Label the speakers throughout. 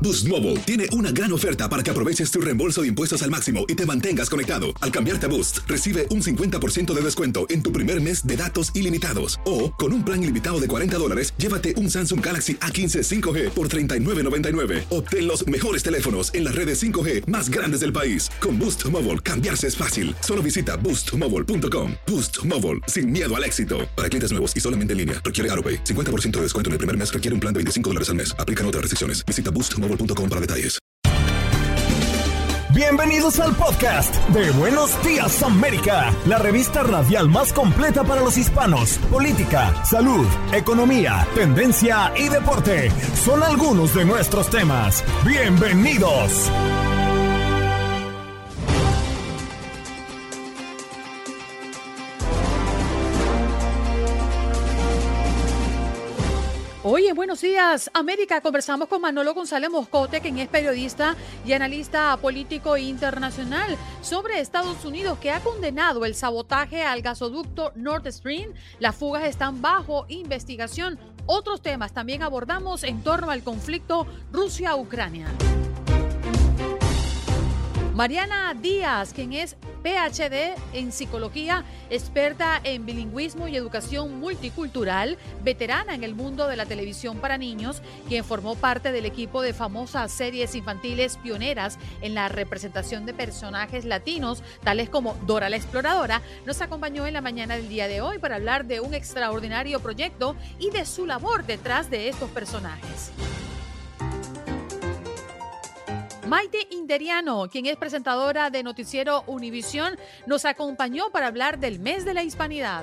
Speaker 1: Boost Mobile tiene una gran oferta para que aproveches tu reembolso de impuestos al máximo y te mantengas conectado. Al cambiarte a Boost, recibe un 50% de descuento en tu primer mes de datos ilimitados. O, con un plan ilimitado de $40, llévate un Samsung Galaxy A15 5G por $39.99. Obtén los mejores teléfonos en las redes 5G más grandes del país. Con Boost Mobile, cambiarse es fácil. Solo visita boostmobile.com. Boost Mobile, sin miedo al éxito. Para clientes nuevos y solamente en línea, requiere AroPay. 50% de descuento en el primer mes requiere un plan de $25 al mes. Aplican otras restricciones. Visita boostmobile.com para detalles.
Speaker 2: Bienvenidos al podcast de Buenos Días América, la revista radial más completa para los hispanos. Política, salud, economía, tendencia y deporte son algunos de nuestros temas. Bienvenidos.
Speaker 3: Hoy en Buenos Días América conversamos con Manolo González Moscote, quien es periodista y analista político internacional, sobre Estados Unidos, que ha condenado el sabotaje al gasoducto Nord Stream. Las fugas están bajo investigación. Otros temas también abordamos en torno al conflicto Rusia-Ucrania. Mariana Díaz, quien es PhD en psicología, experta en bilingüismo y educación multicultural, veterana en el mundo de la televisión para niños, quien formó parte del equipo de famosas series infantiles pioneras en la representación de personajes latinos, tales como Dora la Exploradora, nos acompañó en la mañana del día de hoy para hablar de un extraordinario proyecto y de su labor detrás de estos personajes. Maite Inderiano, quien es presentadora de Noticiero Univisión, nos acompañó para hablar del mes de la hispanidad.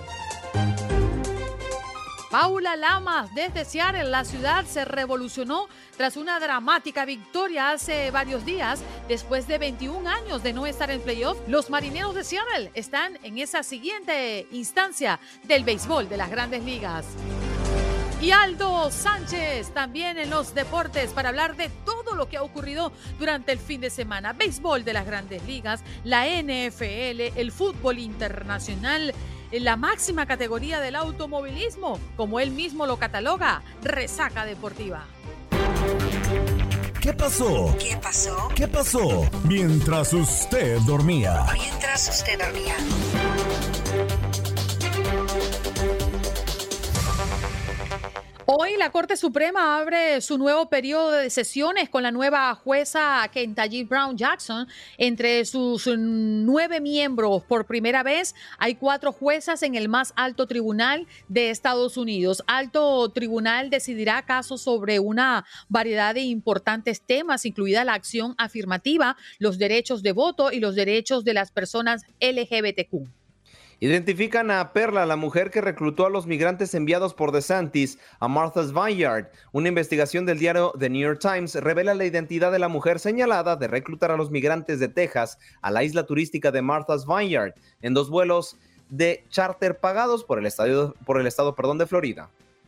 Speaker 3: Paula Lamas, desde Seattle, la ciudad se revolucionó tras una dramática victoria hace varios días. Después de 21 años de no estar en playoff, los Marineros de Seattle están en esa siguiente instancia del béisbol de las Grandes Ligas. Y Aldo Sánchez, también en los deportes, para hablar de todo lo que ha ocurrido durante el fin de semana. Béisbol de las Grandes Ligas, la NFL, el fútbol internacional, la máxima categoría del automovilismo, como él mismo lo cataloga, resaca deportiva.
Speaker 2: ¿Qué pasó?
Speaker 4: ¿Qué pasó?
Speaker 2: ¿Qué pasó? Mientras usted dormía.
Speaker 4: Mientras usted dormía.
Speaker 3: Hoy la Corte Suprema abre su nuevo periodo de sesiones con la nueva jueza Ketanji Brown Jackson. Entre sus 9 miembros, por primera vez, hay 4 juezas en el más alto tribunal de Estados Unidos. Alto Tribunal decidirá casos sobre una variedad de importantes temas, incluida la acción afirmativa, los derechos de voto y los derechos de las personas LGBTQ.
Speaker 5: Identifican a Perla, la mujer que reclutó a los migrantes enviados por DeSantis a Martha's Vineyard. Una investigación del diario The New York Times revela la identidad de la mujer señalada de reclutar a los migrantes de Texas a la isla turística de Martha's Vineyard en 2 vuelos de charter pagados por el estado de Florida.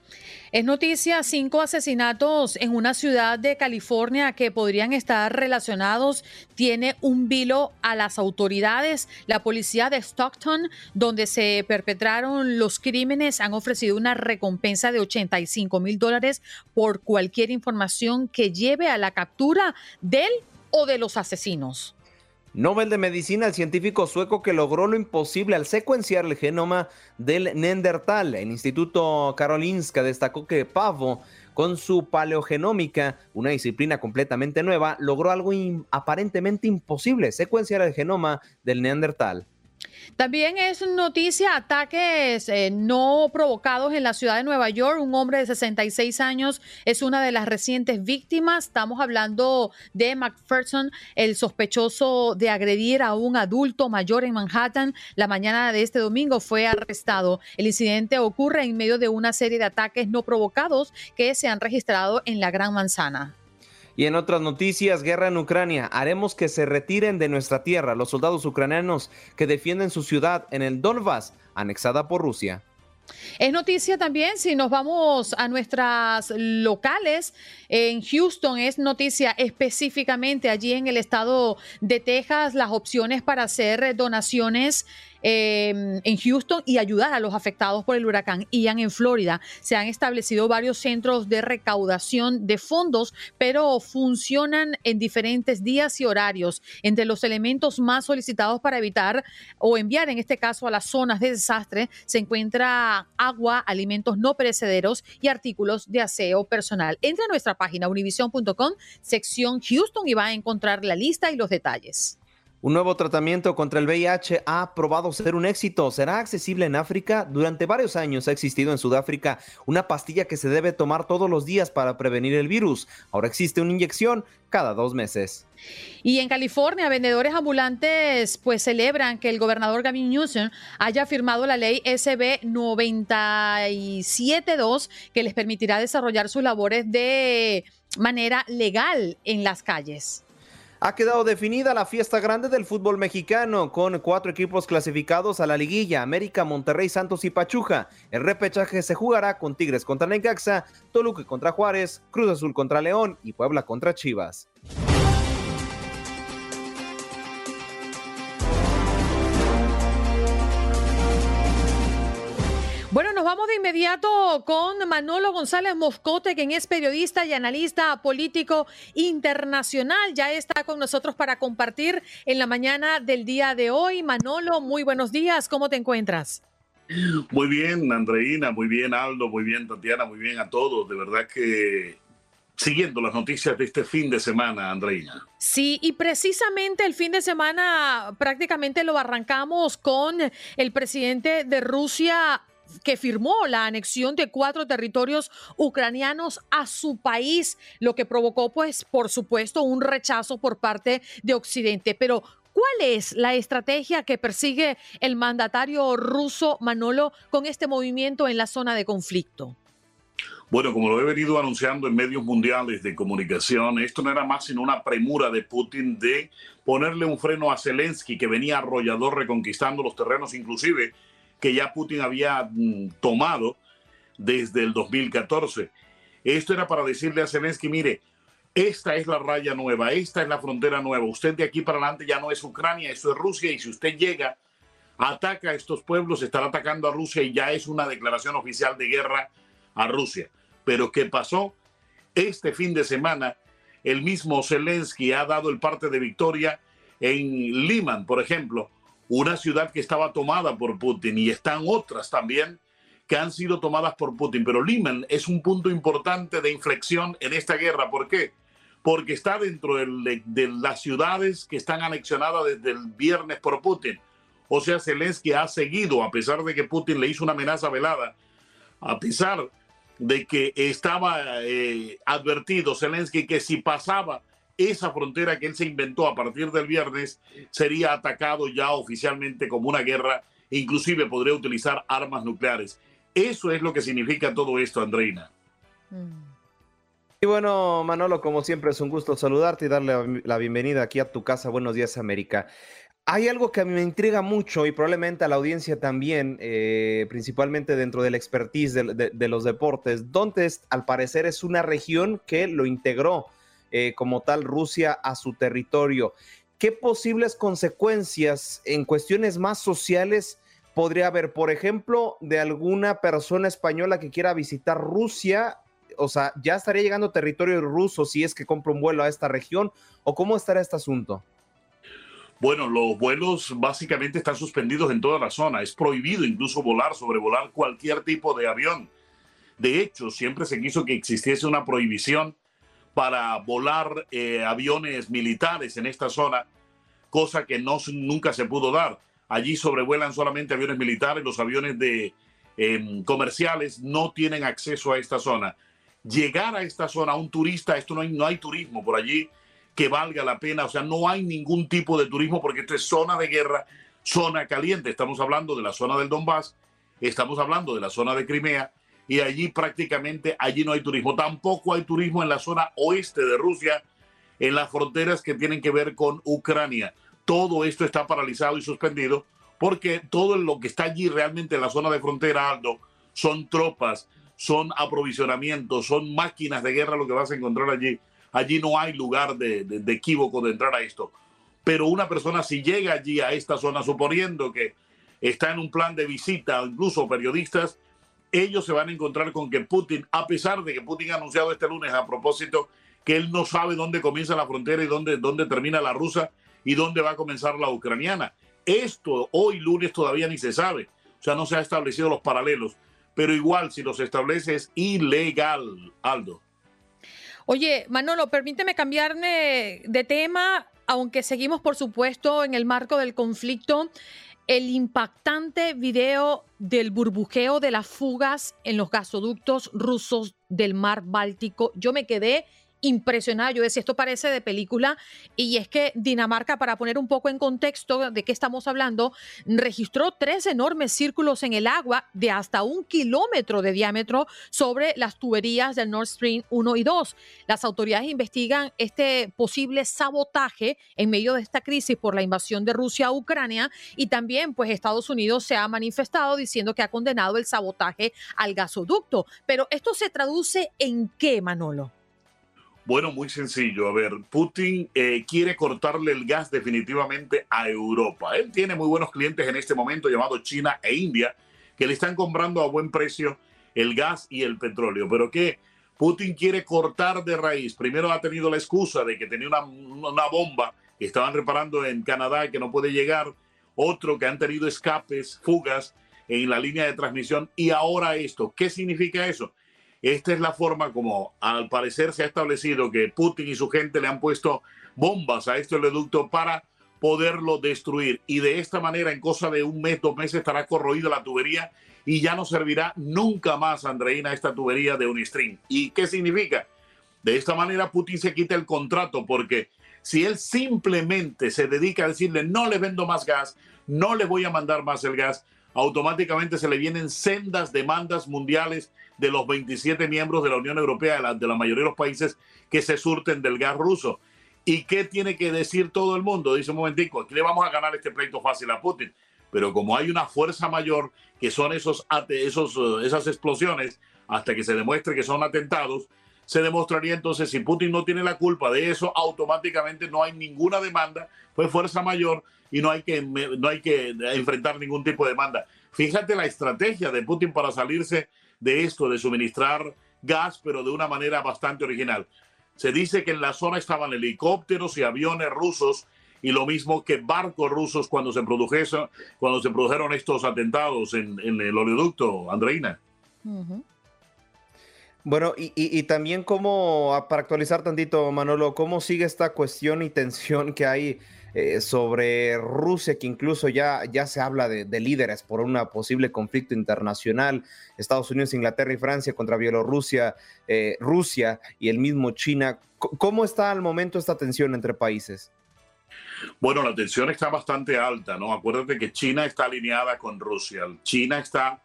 Speaker 3: Es noticia 5 asesinatos en una ciudad de California que podrían estar relacionados. Tiene un vilo a las autoridades. La policía de Stockton, donde se perpetraron los crímenes, han ofrecido una recompensa de $85,000 por cualquier información que lleve a la captura del o de los asesinos.
Speaker 5: Nobel de Medicina, el científico sueco que logró lo imposible al secuenciar el genoma del Neandertal. El Instituto Karolinska destacó que Pavo, con su paleogenómica, una disciplina completamente nueva, logró algo aparentemente imposible: secuenciar el genoma del Neandertal.
Speaker 3: También es noticia ataques no provocados en la ciudad de Nueva York. Un hombre de 66 años es una de las recientes víctimas. Estamos hablando de McPherson, el sospechoso de agredir a un adulto mayor en Manhattan. La mañana de este domingo fue arrestado. El incidente ocurre en medio de una serie de ataques no provocados que se han registrado en la Gran Manzana.
Speaker 5: Y en otras noticias, guerra en Ucrania. Haremos que se retiren de nuestra tierra los soldados ucranianos que defienden su ciudad en el Donbass, anexada por Rusia.
Speaker 3: Es noticia también, si nos vamos a nuestras locales, en Houston es noticia específicamente allí en el estado de Texas, las opciones para hacer donaciones en Houston y ayudar a los afectados por el huracán Ian en Florida. Se han establecido varios centros de recaudación de fondos, pero funcionan en diferentes días y horarios. Entre los elementos más solicitados para evitar o enviar, en este caso, a las zonas de desastre, se encuentra agua, alimentos no perecederos y artículos de aseo personal. Entra a nuestra página univision.com, sección Houston, y va a encontrar la lista y los detalles.
Speaker 5: Un nuevo tratamiento contra el VIH ha probado ser un éxito. ¿Será accesible en África? Durante varios años ha existido en Sudáfrica una pastilla que se debe tomar todos los días para prevenir el virus. Ahora existe una inyección cada 2 meses.
Speaker 3: Y en California, vendedores ambulantes pues celebran que el gobernador Gavin Newsom haya firmado la ley SB 972 que les permitirá desarrollar sus labores de manera legal en las calles.
Speaker 5: Ha quedado definida la fiesta grande del fútbol mexicano con 4 equipos clasificados a la liguilla: América, Monterrey, Santos y Pachuca. El repechaje se jugará con Tigres contra Necaxa, Toluca contra Juárez, Cruz Azul contra León y Puebla contra Chivas.
Speaker 3: Bueno, nos vamos de inmediato con Manolo González Moscote, quien es periodista y analista político internacional. Ya está con nosotros para compartir en la mañana del día de hoy. Manolo, muy buenos días. ¿Cómo te encuentras?
Speaker 4: Muy bien, Andreina, muy bien, Aldo, muy bien, Tatiana, muy bien a todos. De verdad que siguiendo las noticias de este fin de semana, Andreina.
Speaker 3: Sí, y precisamente el fin de semana prácticamente lo arrancamos con el presidente de Rusia, que firmó la anexión de 4 territorios ucranianos a su país, lo que provocó, pues, por supuesto, un rechazo por parte de Occidente. Pero, ¿cuál es la estrategia que persigue el mandatario ruso, Manolo, con este movimiento en la zona de conflicto?
Speaker 4: Bueno, como lo he venido anunciando en medios mundiales de comunicación, esto no era más sino una premura de Putin de ponerle un freno a Zelensky, que venía arrollador reconquistando los terrenos, inclusive que ya Putin había tomado desde el 2014. Esto era para decirle a Zelensky: mire, esta es la raya nueva, esta es la frontera nueva. Usted de aquí para adelante ya no es Ucrania, eso es Rusia, y si usted llega, ataca a estos pueblos, estará atacando a Rusia y ya es una declaración oficial de guerra a Rusia. Pero ¿qué pasó? Este fin de semana, el mismo Zelensky ha dado el parte de victoria en Liman, por ejemplo, una ciudad que estaba tomada por Putin, y están otras también que han sido tomadas por Putin. Pero Liman es un punto importante de inflexión en esta guerra. ¿Por qué? Porque está dentro de las ciudades que están anexionadas desde el viernes por Putin. O sea, Zelensky ha seguido, a pesar de que Putin le hizo una amenaza velada, a pesar de que estaba advertido Zelensky que si pasaba esa frontera que él se inventó a partir del viernes, sería atacado ya oficialmente como una guerra, inclusive podría utilizar armas nucleares. Eso es lo que significa todo esto, Andreina.
Speaker 5: Y bueno, Manolo, como siempre es un gusto saludarte y darle la bienvenida aquí a tu casa. Buenos días, América. Hay algo que a mí me intriga mucho y probablemente a la audiencia también, principalmente dentro del expertise de los deportes. Donetsk, al parecer, es una región que lo integró como tal Rusia a su territorio. ¿Qué posibles consecuencias en cuestiones más sociales podría haber? Por ejemplo, de alguna persona española que quiera visitar Rusia, o sea, ¿ya estaría llegando a territorio ruso si es que compra un vuelo a esta región? ¿O cómo estará este asunto?
Speaker 4: Bueno, los vuelos básicamente están suspendidos en toda la zona. Es prohibido incluso sobrevolar cualquier tipo de avión. De hecho, siempre se quiso que existiese una prohibición para volar aviones militares en esta zona, cosa que nunca se pudo dar. Allí sobrevuelan solamente aviones militares, los aviones comerciales no tienen acceso a esta zona. Llegar a esta zona, un turista, esto no hay turismo por allí que valga la pena, o sea, no hay ningún tipo de turismo porque esto es zona de guerra, zona caliente. Estamos hablando de la zona del Donbass, estamos hablando de la zona de Crimea, y allí allí no hay turismo. Tampoco hay turismo en la zona oeste de Rusia, en las fronteras que tienen que ver con Ucrania. Todo esto está paralizado y suspendido porque todo lo que está allí realmente en la zona de frontera, Aldo, son tropas, son aprovisionamientos, son máquinas de guerra lo que vas a encontrar allí. Allí no hay lugar de equívoco de entrar a esto. Pero una persona si llega allí a esta zona, suponiendo que está en un plan de visita, incluso periodistas, ellos se van a encontrar con que Putin, a pesar de que Putin ha anunciado este lunes a propósito que él no sabe dónde comienza la frontera y dónde termina la rusa y dónde va a comenzar la ucraniana. Esto hoy lunes todavía ni se sabe. O sea, no se han establecido los paralelos. Pero igual, si los establece, es ilegal, Aldo.
Speaker 3: Oye, Manolo, permíteme cambiarme de tema, aunque seguimos, por supuesto, en el marco del conflicto. El impactante video del burbujeo de las fugas en los gasoductos rusos del mar Báltico. Yo me quedé impresionada. Yo decía, esto parece de película. Y es que Dinamarca, para poner un poco en contexto de qué estamos hablando, registró 3 enormes círculos en el agua de hasta 1 kilómetro de diámetro sobre las tuberías del Nord Stream 1 y 2. Las autoridades investigan este posible sabotaje en medio de esta crisis por la invasión de Rusia a Ucrania, y también pues Estados Unidos se ha manifestado diciendo que ha condenado el sabotaje al gasoducto. Pero ¿esto se traduce en qué, Manolo?
Speaker 4: Bueno, muy sencillo. A ver, Putin quiere cortarle el gas definitivamente a Europa. Él tiene muy buenos clientes en este momento, llamados China e India, que le están comprando a buen precio el gas y el petróleo. ¿Pero qué? Putin quiere cortar de raíz. Primero ha tenido la excusa de que tenía una bomba que estaban reparando en Canadá que no puede llegar. Otro que han tenido escapes, fugas en la línea de transmisión. Y ahora esto. ¿Qué significa eso? Esta es la forma como al parecer se ha establecido que Putin y su gente le han puesto bombas a este oleoducto para poderlo destruir. Y de esta manera, en cosa de 1 mes, 2 meses, estará corroída la tubería y ya no servirá nunca más, Andreina, esta tubería de Unistream. ¿Y qué significa? De esta manera Putin se quita el contrato, porque si él simplemente se dedica a decirle no le vendo más gas, no le voy a mandar más el gas, automáticamente se le vienen sendas demandas mundiales de los 27 miembros de la Unión Europea, de la mayoría de los países que se surten del gas ruso. ¿Y qué tiene que decir todo el mundo? Dice, un momentico, aquí le vamos a ganar este pleito fácil a Putin. Pero como hay una fuerza mayor, que son esas explosiones, hasta que se demuestre que son atentados, se demostraría entonces, si Putin no tiene la culpa de eso, automáticamente no hay ninguna demanda, fue fuerza mayor y no hay que enfrentar ningún tipo de demanda. Fíjate la estrategia de Putin para salirse de esto, de suministrar gas, pero de una manera bastante original. Se dice que en la zona estaban helicópteros y aviones rusos, y lo mismo que barcos rusos cuando se produjeron estos atentados en el oleoducto, Andreina.
Speaker 3: Uh-huh.
Speaker 5: Bueno, y también para actualizar tantito, Manolo, ¿cómo sigue esta cuestión y tensión que hay sobre Rusia, que incluso ya se habla de líderes por un posible conflicto internacional? Estados Unidos, Inglaterra y Francia contra Bielorrusia, Rusia y el mismo China. ¿Cómo está al momento esta tensión entre países?
Speaker 4: Bueno, la tensión está bastante alta, ¿no? Acuérdate que China está alineada con Rusia. China está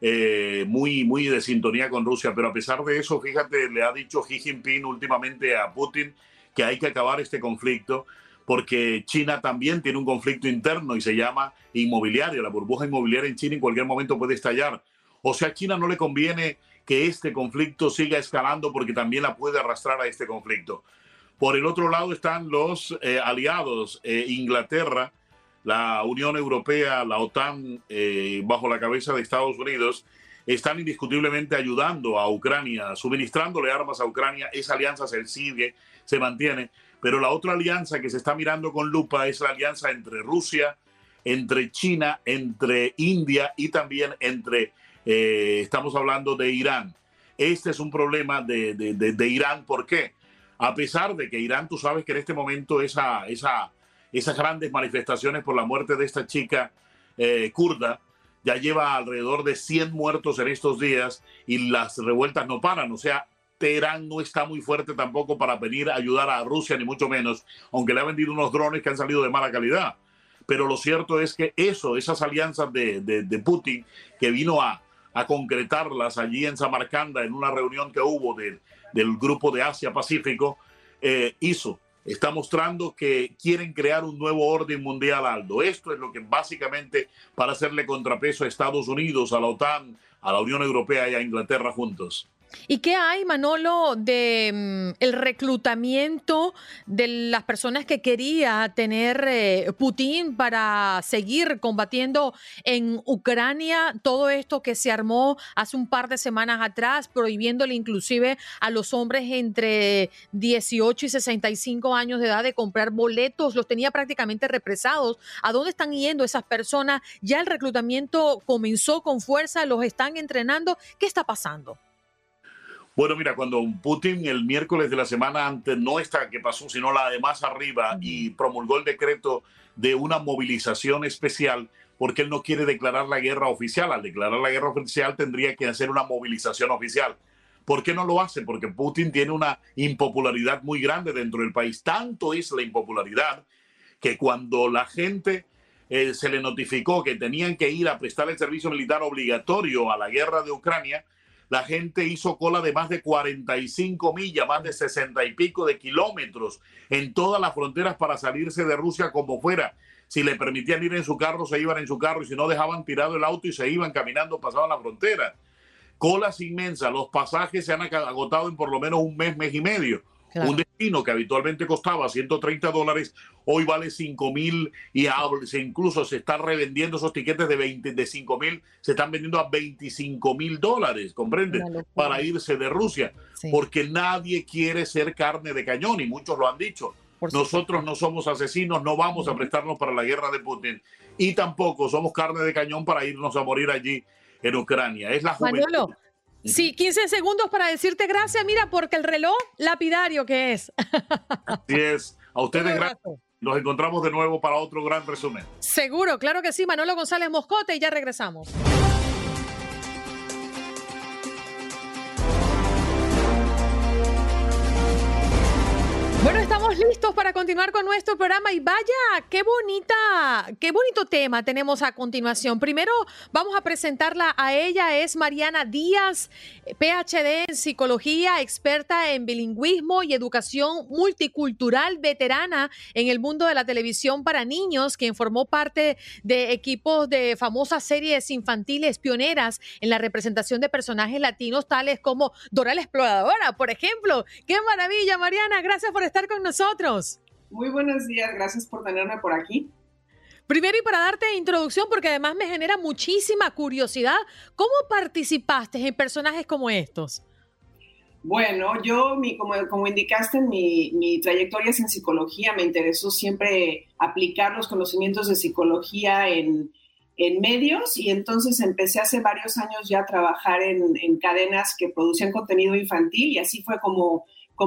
Speaker 4: muy de sintonía con Rusia, pero a pesar de eso, fíjate, le ha dicho Xi Jinping últimamente a Putin que hay que acabar este conflicto, porque China también tiene un conflicto interno y se llama inmobiliario. La burbuja inmobiliaria en China en cualquier momento puede estallar. O sea, a China no le conviene que este conflicto siga escalando, porque también la puede arrastrar a este conflicto. Por el otro lado están los aliados, Inglaterra, la Unión Europea, la OTAN, bajo la cabeza de Estados Unidos, están indiscutiblemente ayudando a Ucrania, suministrándole armas a Ucrania. Esa alianza se mantiene, pero la otra alianza que se está mirando con lupa es la alianza entre Rusia, entre China, entre India y también estamos hablando de Irán. Este es un problema de Irán. ¿Por qué? A pesar de que Irán, tú sabes que en este momento esas grandes manifestaciones por la muerte de esta chica kurda ya lleva alrededor de 100 muertos en estos días y las revueltas no paran. O sea, Teherán no está muy fuerte tampoco para venir a ayudar a Rusia, ni mucho menos, aunque le ha vendido unos drones que han salido de mala calidad. Pero lo cierto es que esas alianzas de Putin, que vino a concretarlas allí en Samarcanda en una reunión que hubo del grupo de Asia-Pacífico, está mostrando que quieren crear un nuevo orden mundial, Aldo. Esto es lo que básicamente para hacerle contrapeso a Estados Unidos, a la OTAN, a la Unión Europea y a Inglaterra juntos.
Speaker 3: ¿Y qué hay, Manolo, de el reclutamiento de las personas que quería tener Putin para seguir combatiendo en Ucrania? Todo esto que se armó hace un par de semanas atrás, prohibiéndole inclusive a los hombres entre 18 y 65 años de edad de comprar boletos, los tenía prácticamente represados. ¿A dónde están yendo esas personas? ¿Ya el reclutamiento comenzó con fuerza? ¿Los están entrenando? ¿Qué está pasando?
Speaker 4: Bueno, mira, cuando Putin el miércoles de la semana antes, no esta que pasó, sino la de más arriba, y promulgó el decreto de una movilización especial, porque él no quiere declarar la guerra oficial. Al declarar la guerra oficial tendría que hacer una movilización oficial. ¿Por qué no lo hace? Porque Putin tiene una impopularidad muy grande dentro del país. Tanto es la impopularidad que cuando la gente se le notificó que tenían que ir a prestar el servicio militar obligatorio a la guerra de Ucrania, la gente hizo cola de más de 45 millas, más de 60 y pico de kilómetros en todas las fronteras para salirse de Rusia como fuera. Si le permitían ir en su carro, se iban en su carro, y si no, dejaban tirado el auto y se iban caminando, pasaban la frontera. Colas inmensas, los pasajes se han agotado en por lo menos un mes, mes y medio. Claro. Un destino que habitualmente costaba $130, hoy vale $5,000 y incluso se está revendiendo esos tiquetes de $5,000, se están vendiendo a $25,000, ¿comprendes? Para irse de Rusia, sí. Porque nadie quiere ser carne de cañón y muchos lo han dicho. Nosotros no somos asesinos, no vamos a prestarnos para la guerra de Putin y tampoco somos carne de cañón para irnos a morir allí en Ucrania. Es la juventud.
Speaker 3: Manolo. Sí, 15 segundos para decirte gracias, mira, porque el reloj lapidario que es.
Speaker 4: Así es. A ustedes gracias. Nos encontramos de nuevo para otro gran resumen.
Speaker 3: Seguro, claro que sí. Manolo González Moscote y ya regresamos. Bueno, estamos listos para continuar con nuestro programa y vaya, qué bonito tema tenemos a continuación. Primero vamos a presentarla a ella, es Mariana Díaz, PhD en psicología, experta en bilingüismo y educación multicultural, veterana en el mundo de la televisión para niños, quien formó parte de equipos de famosas series infantiles pioneras en la representación de personajes latinos tales como Dora la Exploradora, por ejemplo. ¡Qué maravilla, Mariana! Gracias por estar con nosotros.
Speaker 6: Muy buenos días, gracias por tenerme por aquí.
Speaker 3: Primero, y para darte introducción, porque además me genera muchísima curiosidad, ¿cómo participaste en personajes como estos?
Speaker 6: Bueno, yo, como indicaste, mi trayectoria es en psicología. Me interesó siempre aplicar los conocimientos de psicología en medios, y entonces empecé hace varios años ya a trabajar en cadenas que producían contenido infantil, y así fue como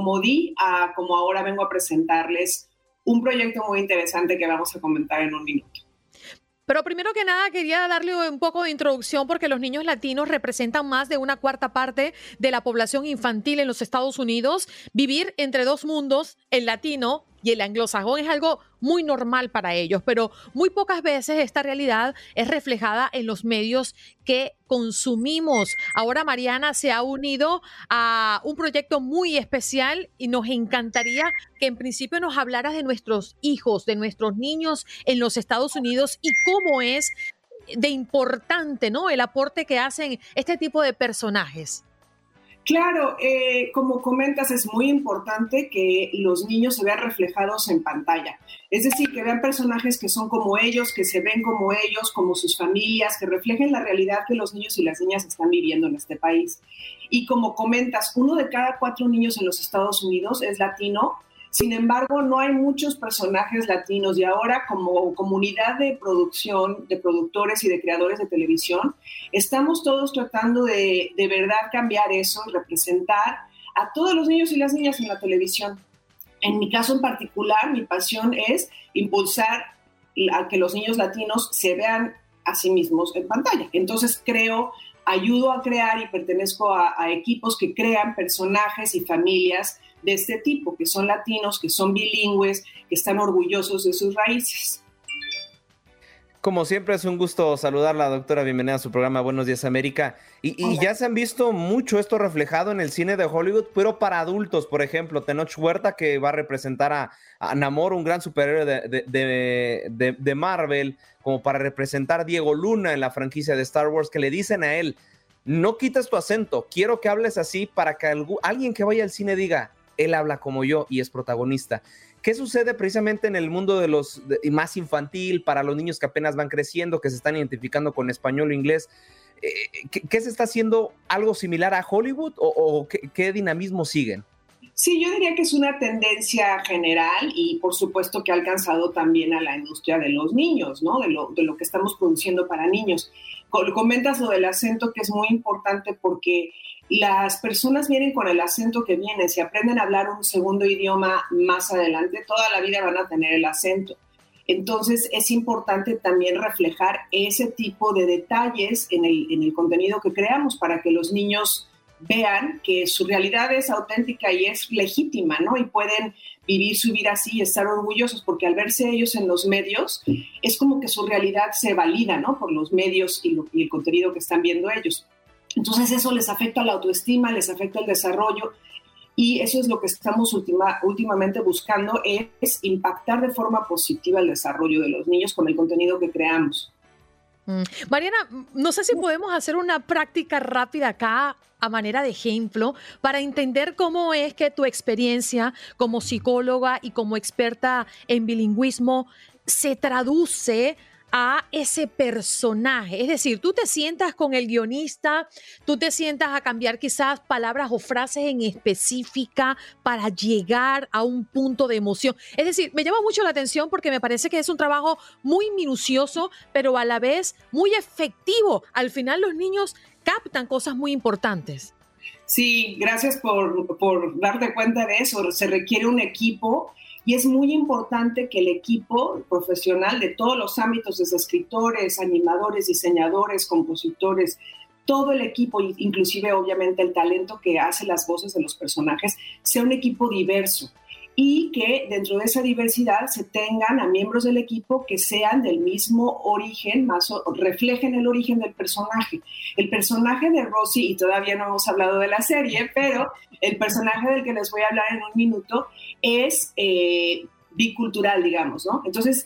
Speaker 6: ahora vengo a presentarles un proyecto muy interesante que vamos a comentar en un minuto.
Speaker 3: Pero primero que nada quería darle un poco de introducción porque los niños latinos representan más de una cuarta parte de la población infantil en los Estados Unidos. Vivir entre dos mundos, el latino y el anglosajón, es algo muy normal para ellos, pero muy pocas veces esta realidad es reflejada en los medios que consumimos. Ahora Mariana se ha unido a un proyecto muy especial y nos encantaría que en principio nos hablaras de nuestros hijos, de nuestros niños en los Estados Unidos y cómo es de importante, ¿no?, el aporte que hacen este tipo de personajes.
Speaker 6: Claro, como comentas, es muy importante que los niños se vean reflejados en pantalla. Es decir, que vean personajes que son como ellos, que se ven como ellos, como sus familias, que reflejen la realidad que los niños y las niñas están viviendo en este país. Y como comentas, 1 de cada 4 niños en los Estados Unidos es latino. Sin embargo, no hay muchos personajes latinos, y ahora como comunidad de producción, de productores y de creadores de televisión, estamos todos tratando de verdad cambiar eso y representar a todos los niños y las niñas en la televisión. En mi caso en particular, mi pasión es impulsar a que los niños latinos se vean a sí mismos en pantalla. Entonces ayudo a crear y pertenezco a equipos que crean personajes y familias de este tipo, que son latinos, que son bilingües, que están orgullosos de sus raíces.
Speaker 5: Como siempre es un gusto saludarla, doctora. Bienvenida a su programa Buenos Días América. Y ya se han visto mucho esto reflejado en el cine de Hollywood, pero para adultos. Por ejemplo, Tenoch Huerta, que va a representar a Namor, un gran superhéroe de Marvel, como para representar a Diego Luna en la franquicia de Star Wars, que le dicen a él: no quites tu acento, quiero que hables así para que alguien que vaya al cine diga, él habla como yo y es protagonista. ¿Qué sucede precisamente en el mundo más infantil, para los niños que apenas van creciendo, que se están identificando con español o inglés? ¿Qué se está haciendo algo similar a Hollywood o qué dinamismo siguen?
Speaker 6: Sí, yo diría que es una tendencia general y por supuesto que ha alcanzado también a la industria de los niños, ¿no? De lo que estamos produciendo para niños. Comentas lo del acento, que es muy importante porque las personas vienen con el acento que viene. Si aprenden a hablar un segundo idioma más adelante, toda la vida van a tener el acento. Entonces es importante también reflejar ese tipo de detalles en el contenido que creamos para que los niños vean que su realidad es auténtica y es legítima, ¿no? Y pueden vivir su vida así y estar orgullosos, porque al verse ellos en los medios, es como que su realidad se valida, ¿no? Por los medios y el contenido que están viendo ellos. Entonces eso les afecta la autoestima, les afecta el desarrollo, y eso es lo que estamos últimamente buscando, es impactar de forma positiva el desarrollo de los niños con el contenido que creamos.
Speaker 3: Mariana, no sé si podemos hacer una práctica rápida acá a manera de ejemplo para entender cómo es que tu experiencia como psicóloga y como experta en bilingüismo se traduce a ese personaje. Es decir, tú te sientas con el guionista, tú te sientas a cambiar quizás palabras o frases en específica para llegar a un punto de emoción. Es decir, me llama mucho la atención porque me parece que es un trabajo muy minucioso, pero a la vez muy efectivo. Al final los niños captan cosas muy importantes.
Speaker 6: Sí, gracias por darte cuenta de eso. Se requiere un equipo. Y es muy importante que el equipo profesional de todos los ámbitos, desde escritores, animadores, diseñadores, compositores, todo el equipo, inclusive obviamente el talento que hace las voces de los personajes, sea un equipo diverso y que dentro de esa diversidad se tengan a miembros del equipo que sean del mismo origen, reflejen el origen del personaje. El personaje de Rosie, y todavía no hemos hablado de la serie, pero el personaje del que les voy a hablar en un minuto es bicultural, digamos, ¿no? Entonces,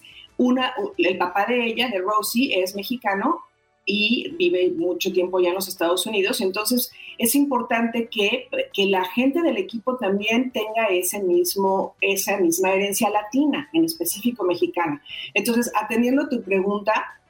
Speaker 6: el papá de ella, de Rosie, es mexicano y vive mucho tiempo ya en los Estados Unidos. Entonces, es importante que la gente del equipo también tenga esa misma herencia latina, en específico mexicana. Entonces, atendiendo tu pregunta,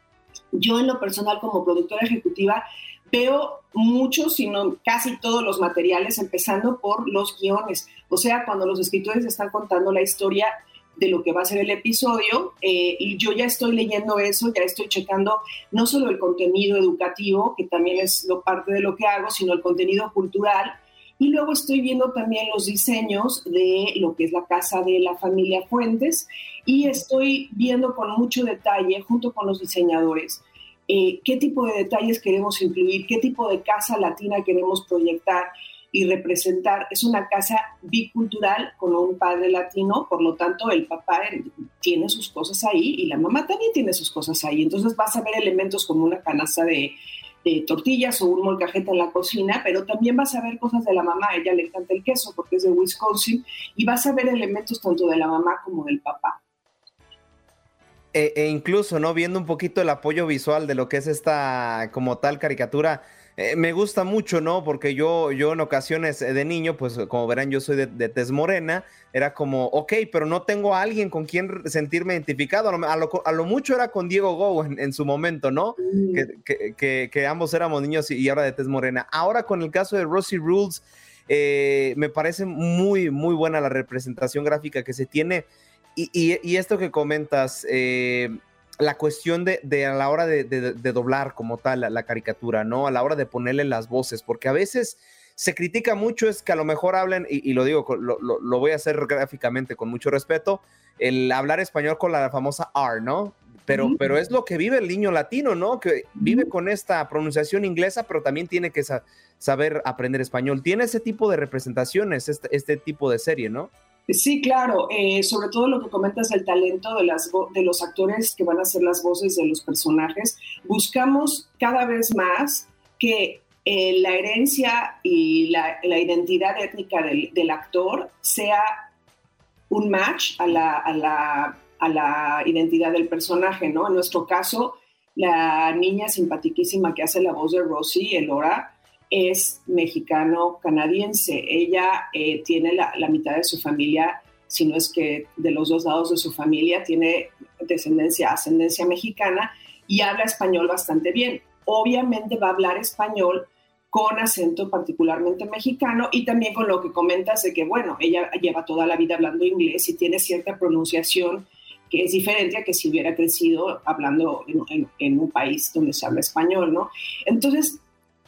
Speaker 6: yo en lo personal como productora ejecutiva veo muchos, si no casi todos los materiales, empezando por los guiones. O sea, cuando los escritores están contando la historia de lo que va a ser el episodio, y yo ya estoy leyendo eso, ya estoy checando no solo el contenido educativo, que también es parte de lo que hago, sino el contenido cultural, y luego estoy viendo también los diseños de lo que es la casa de la familia Fuentes, y estoy viendo con mucho detalle, junto con los diseñadores, qué tipo de detalles queremos incluir, qué tipo de casa latina queremos proyectar y representar. Es una casa bicultural con un padre latino, por lo tanto el papá tiene sus cosas ahí y la mamá también tiene sus cosas ahí. Entonces vas a ver elementos como una canasta de tortillas o un molcajete en la cocina, pero también vas a ver cosas de la mamá. A ella le encanta el queso porque es de Wisconsin, y vas a ver elementos tanto de la mamá como del papá.
Speaker 5: Incluso, ¿no? Viendo un poquito el apoyo visual de lo que es esta como tal caricatura, me gusta mucho, ¿no? Porque yo en ocasiones de niño, pues como verán, yo soy de tez morena, era como, ok, pero no tengo a alguien con quien sentirme identificado. A lo mucho era con Diego Go en su momento, ¿no? Que ambos éramos niños y ahora de tez morena. Ahora con el caso de Rosie Rules, me parece muy, muy buena la representación gráfica que se tiene. Y esto que comentas, la cuestión de a la hora de doblar como tal la caricatura, ¿no? A la hora de ponerle las voces, porque a veces se critica mucho, es que a lo mejor hablan, y lo digo, lo voy a hacer gráficamente con mucho respeto, el hablar español con la famosa R, ¿no? Pero es lo que vive el niño latino, ¿no? Que vive con esta pronunciación inglesa, pero también tiene que saber aprender español. Tiene ese tipo de representaciones, este tipo de serie, ¿no?
Speaker 6: Sí, claro, sobre todo lo que comentas del talento de los actores que van a hacer las voces de los personajes. Buscamos cada vez más que la herencia y la identidad étnica del actor sea un match a la identidad del personaje, ¿no? En nuestro caso, la niña simpatiquísima que hace la voz de Rosie, Elora, es mexicano-canadiense. Ella tiene la mitad de su familia, si no es que de los dos lados de su familia, tiene ascendencia mexicana y habla español bastante bien. Obviamente va a hablar español con acento particularmente mexicano y también con lo que comentas de que, bueno, ella lleva toda la vida hablando inglés y tiene cierta pronunciación que es diferente a que si hubiera crecido hablando en un país donde se habla español, ¿no? Entonces,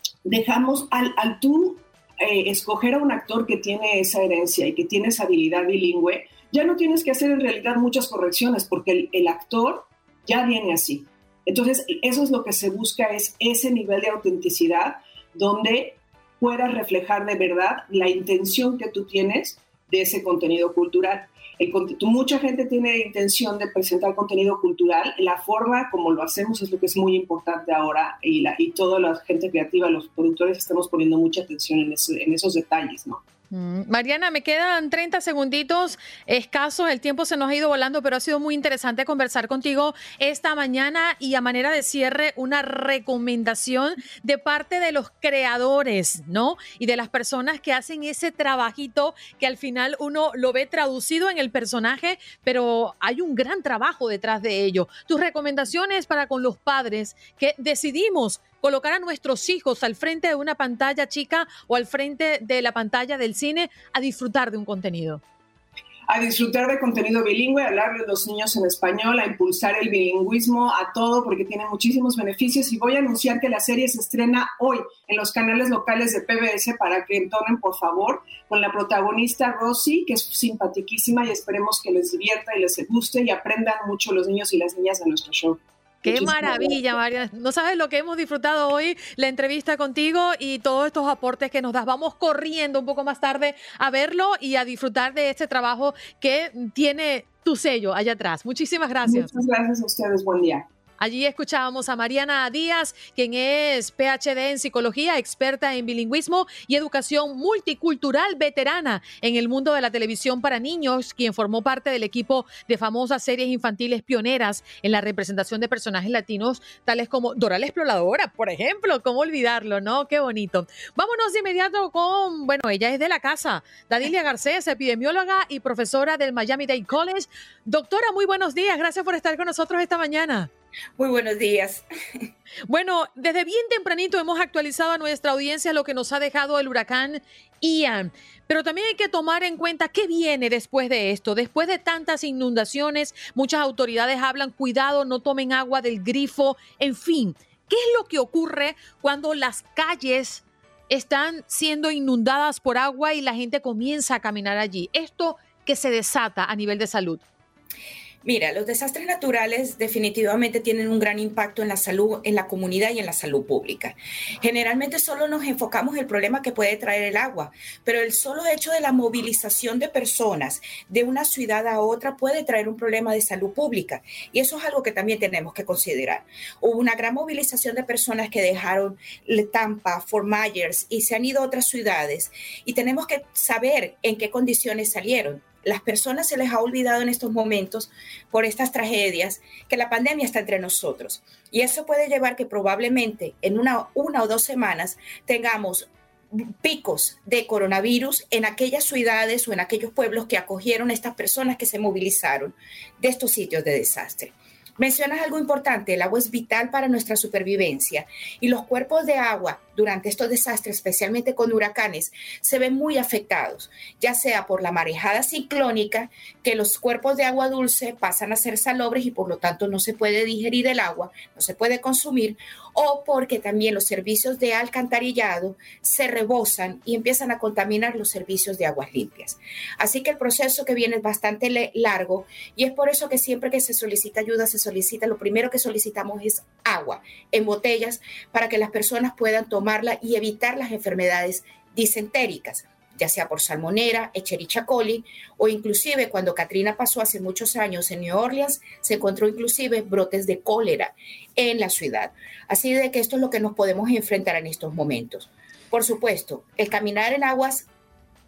Speaker 6: dejamos al tú escoger a un actor que tiene esa herencia y que tiene esa habilidad bilingüe, ya no tienes que hacer en realidad muchas correcciones porque el actor ya viene así. Entonces, eso es lo que se busca, es ese nivel de autenticidad donde puedas reflejar de verdad la intención que tú tienes de ese contenido cultural. Mucha gente tiene intención de presentar contenido cultural. La forma como lo hacemos es lo que es muy importante ahora y toda la gente creativa, los productores, estamos poniendo mucha atención en esos detalles, ¿no?
Speaker 3: Mariana, me quedan 30 segunditos escasos, el tiempo se nos ha ido volando, pero ha sido muy interesante conversar contigo esta mañana y a manera de cierre una recomendación de parte de los creadores, ¿no? Y de las personas que hacen ese trabajito que al final uno lo ve traducido en el personaje, pero hay un gran trabajo detrás de ello. Tus recomendaciones para con los padres que decidimos colocar a nuestros hijos al frente de una pantalla chica o al frente de la pantalla del cine a disfrutar de un contenido.
Speaker 6: A disfrutar de contenido bilingüe, a hablarle a los niños en español, a impulsar el bilingüismo, a todo, porque tiene muchísimos beneficios. Y voy a anunciar que la serie se estrena hoy en los canales locales de PBS para que entonen, por favor, con la protagonista Rosy, que es simpaticísima y esperemos que les divierta y les guste y aprendan mucho los niños y las niñas de nuestro show.
Speaker 3: Qué maravilla, Mariana. No sabes lo que hemos disfrutado hoy, la entrevista contigo y todos estos aportes que nos das. Vamos corriendo un poco más tarde a verlo y a disfrutar de este trabajo que tiene tu sello allá atrás. Muchísimas gracias.
Speaker 6: Muchas gracias a ustedes. Buen día.
Speaker 3: Allí escuchábamos a Mariana Díaz, quien es PhD en psicología, experta en bilingüismo y educación multicultural, veterana en el mundo de la televisión para niños, quien formó parte del equipo de famosas series infantiles pioneras en la representación de personajes latinos, tales como Dora la Exploradora, por ejemplo. ¿Cómo olvidarlo, no? Qué bonito. Vámonos de inmediato con, bueno, ella es de la casa, Dadilia Garcés, epidemióloga y profesora del Miami-Dade College. Doctora, muy buenos días. Gracias por estar con nosotros esta mañana.
Speaker 7: Muy buenos días.
Speaker 3: Bueno, desde bien tempranito hemos actualizado a nuestra audiencia lo que nos ha dejado el huracán Ian, pero también hay que tomar en cuenta qué viene después de esto. Después de tantas inundaciones, muchas autoridades hablan, cuidado, no tomen agua del grifo, en fin. ¿Qué es lo que ocurre cuando las calles están siendo inundadas por agua y la gente comienza a caminar allí? Esto que se desata a nivel de salud.
Speaker 7: Mira, los desastres naturales definitivamente tienen un gran impacto en la salud, en la comunidad y en la salud pública. Generalmente solo nos enfocamos en el problema que puede traer el agua, pero el solo hecho de la movilización de personas de una ciudad a otra puede traer un problema de salud pública y eso es algo que también tenemos que considerar. Hubo una gran movilización de personas que dejaron Tampa, Fort Myers y se han ido a otras ciudades y tenemos que saber en qué condiciones salieron. Las personas se les ha olvidado en estos momentos, por estas tragedias, que la pandemia está entre nosotros. Y eso puede llevar que probablemente en una o 2 semanas tengamos picos de coronavirus en aquellas ciudades o en aquellos pueblos que acogieron a estas personas que se movilizaron de estos sitios de desastre. Mencionas algo importante, el agua es vital para nuestra supervivencia y los cuerpos de agua durante estos desastres, especialmente con huracanes, se ven muy afectados, ya sea por la marejada ciclónica, que los cuerpos de agua dulce pasan a ser salobres y por lo tanto no se puede digerir el agua, no se puede consumir, o porque también los servicios de alcantarillado se rebosan y empiezan a contaminar los servicios de aguas limpias. Así que el proceso que viene es bastante largo y es por eso que siempre que se solicita ayuda, lo primero que solicitamos es agua en botellas para que las personas puedan tomarla y evitar las enfermedades disentéricas, ya sea por salmonera, Escherichia coli o inclusive cuando Katrina pasó hace muchos años en New Orleans, se encontró inclusive brotes de cólera en la ciudad. Así de que esto es lo que nos podemos enfrentar en estos momentos. Por supuesto, el caminar en aguas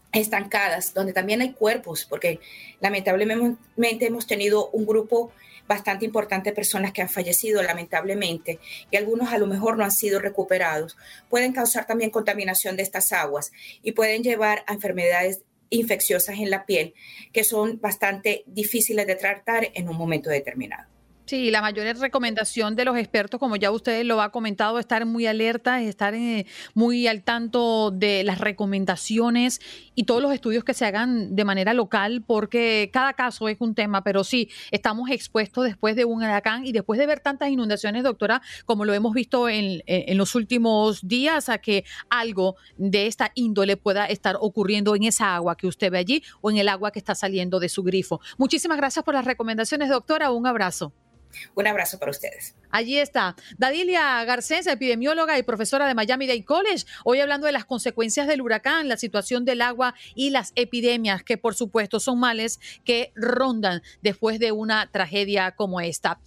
Speaker 7: estancadas, donde también hay cuerpos, porque lamentablemente hemos tenido un grupo bastante importante de personas que han fallecido lamentablemente y algunos a lo mejor no han sido recuperados, pueden causar también contaminación de estas aguas y pueden llevar a enfermedades infecciosas en la piel que son bastante difíciles de tratar en un momento determinado.
Speaker 3: Sí, la mayor recomendación de los expertos, como ya usted lo ha comentado, estar muy alerta, estar muy al tanto de las recomendaciones y todos los estudios que se hagan de manera local, porque cada caso es un tema, pero sí, estamos expuestos después de un huracán y después de ver tantas inundaciones, doctora, como lo hemos visto en los últimos días, a que algo de esta índole pueda estar ocurriendo en esa agua que usted ve allí o en el agua que está saliendo de su grifo. Muchísimas gracias por las recomendaciones, doctora. Un abrazo.
Speaker 7: Un abrazo para ustedes.
Speaker 3: Allí está Dadilia Garcés, epidemióloga y profesora de Miami-Dade College, hoy hablando de las consecuencias del huracán, la situación del agua y las epidemias, que por supuesto son males que rondan después de una tragedia como esta.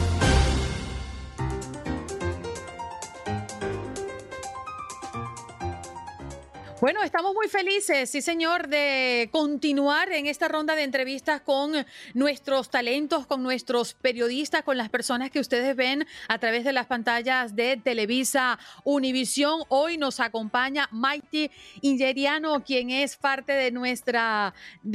Speaker 3: Bueno, estamos muy felices, sí señor, de continuar en esta ronda de entrevistas con nuestros talentos, con nuestros periodistas, con las personas que ustedes ven a través de las pantallas de Televisa Univisión. Hoy nos acompaña Maite Ingeriano, quien es parte de nuestra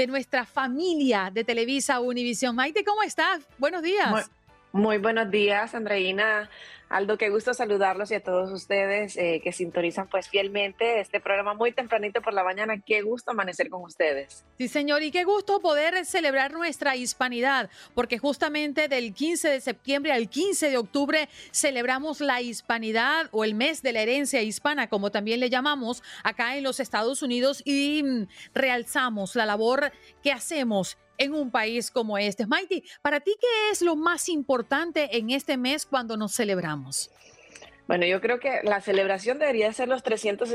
Speaker 3: familia de Televisa Univisión. Maite, ¿cómo estás? Buenos días.
Speaker 8: Muy buenos días, Andreina. Aldo, qué gusto saludarlos y a todos ustedes que sintonizan pues fielmente este programa muy tempranito por la mañana. Qué gusto amanecer con ustedes.
Speaker 3: Sí, señor, y qué gusto poder celebrar nuestra hispanidad, porque justamente del 15 de septiembre al 15 de octubre celebramos la hispanidad o el mes de la herencia hispana, como también le llamamos acá en los Estados Unidos, y realzamos la labor que hacemos en un país como este. Maite, para ti, ¿qué es lo más importante en este mes cuando nos celebramos?
Speaker 8: Bueno, yo creo que la celebración debería ser los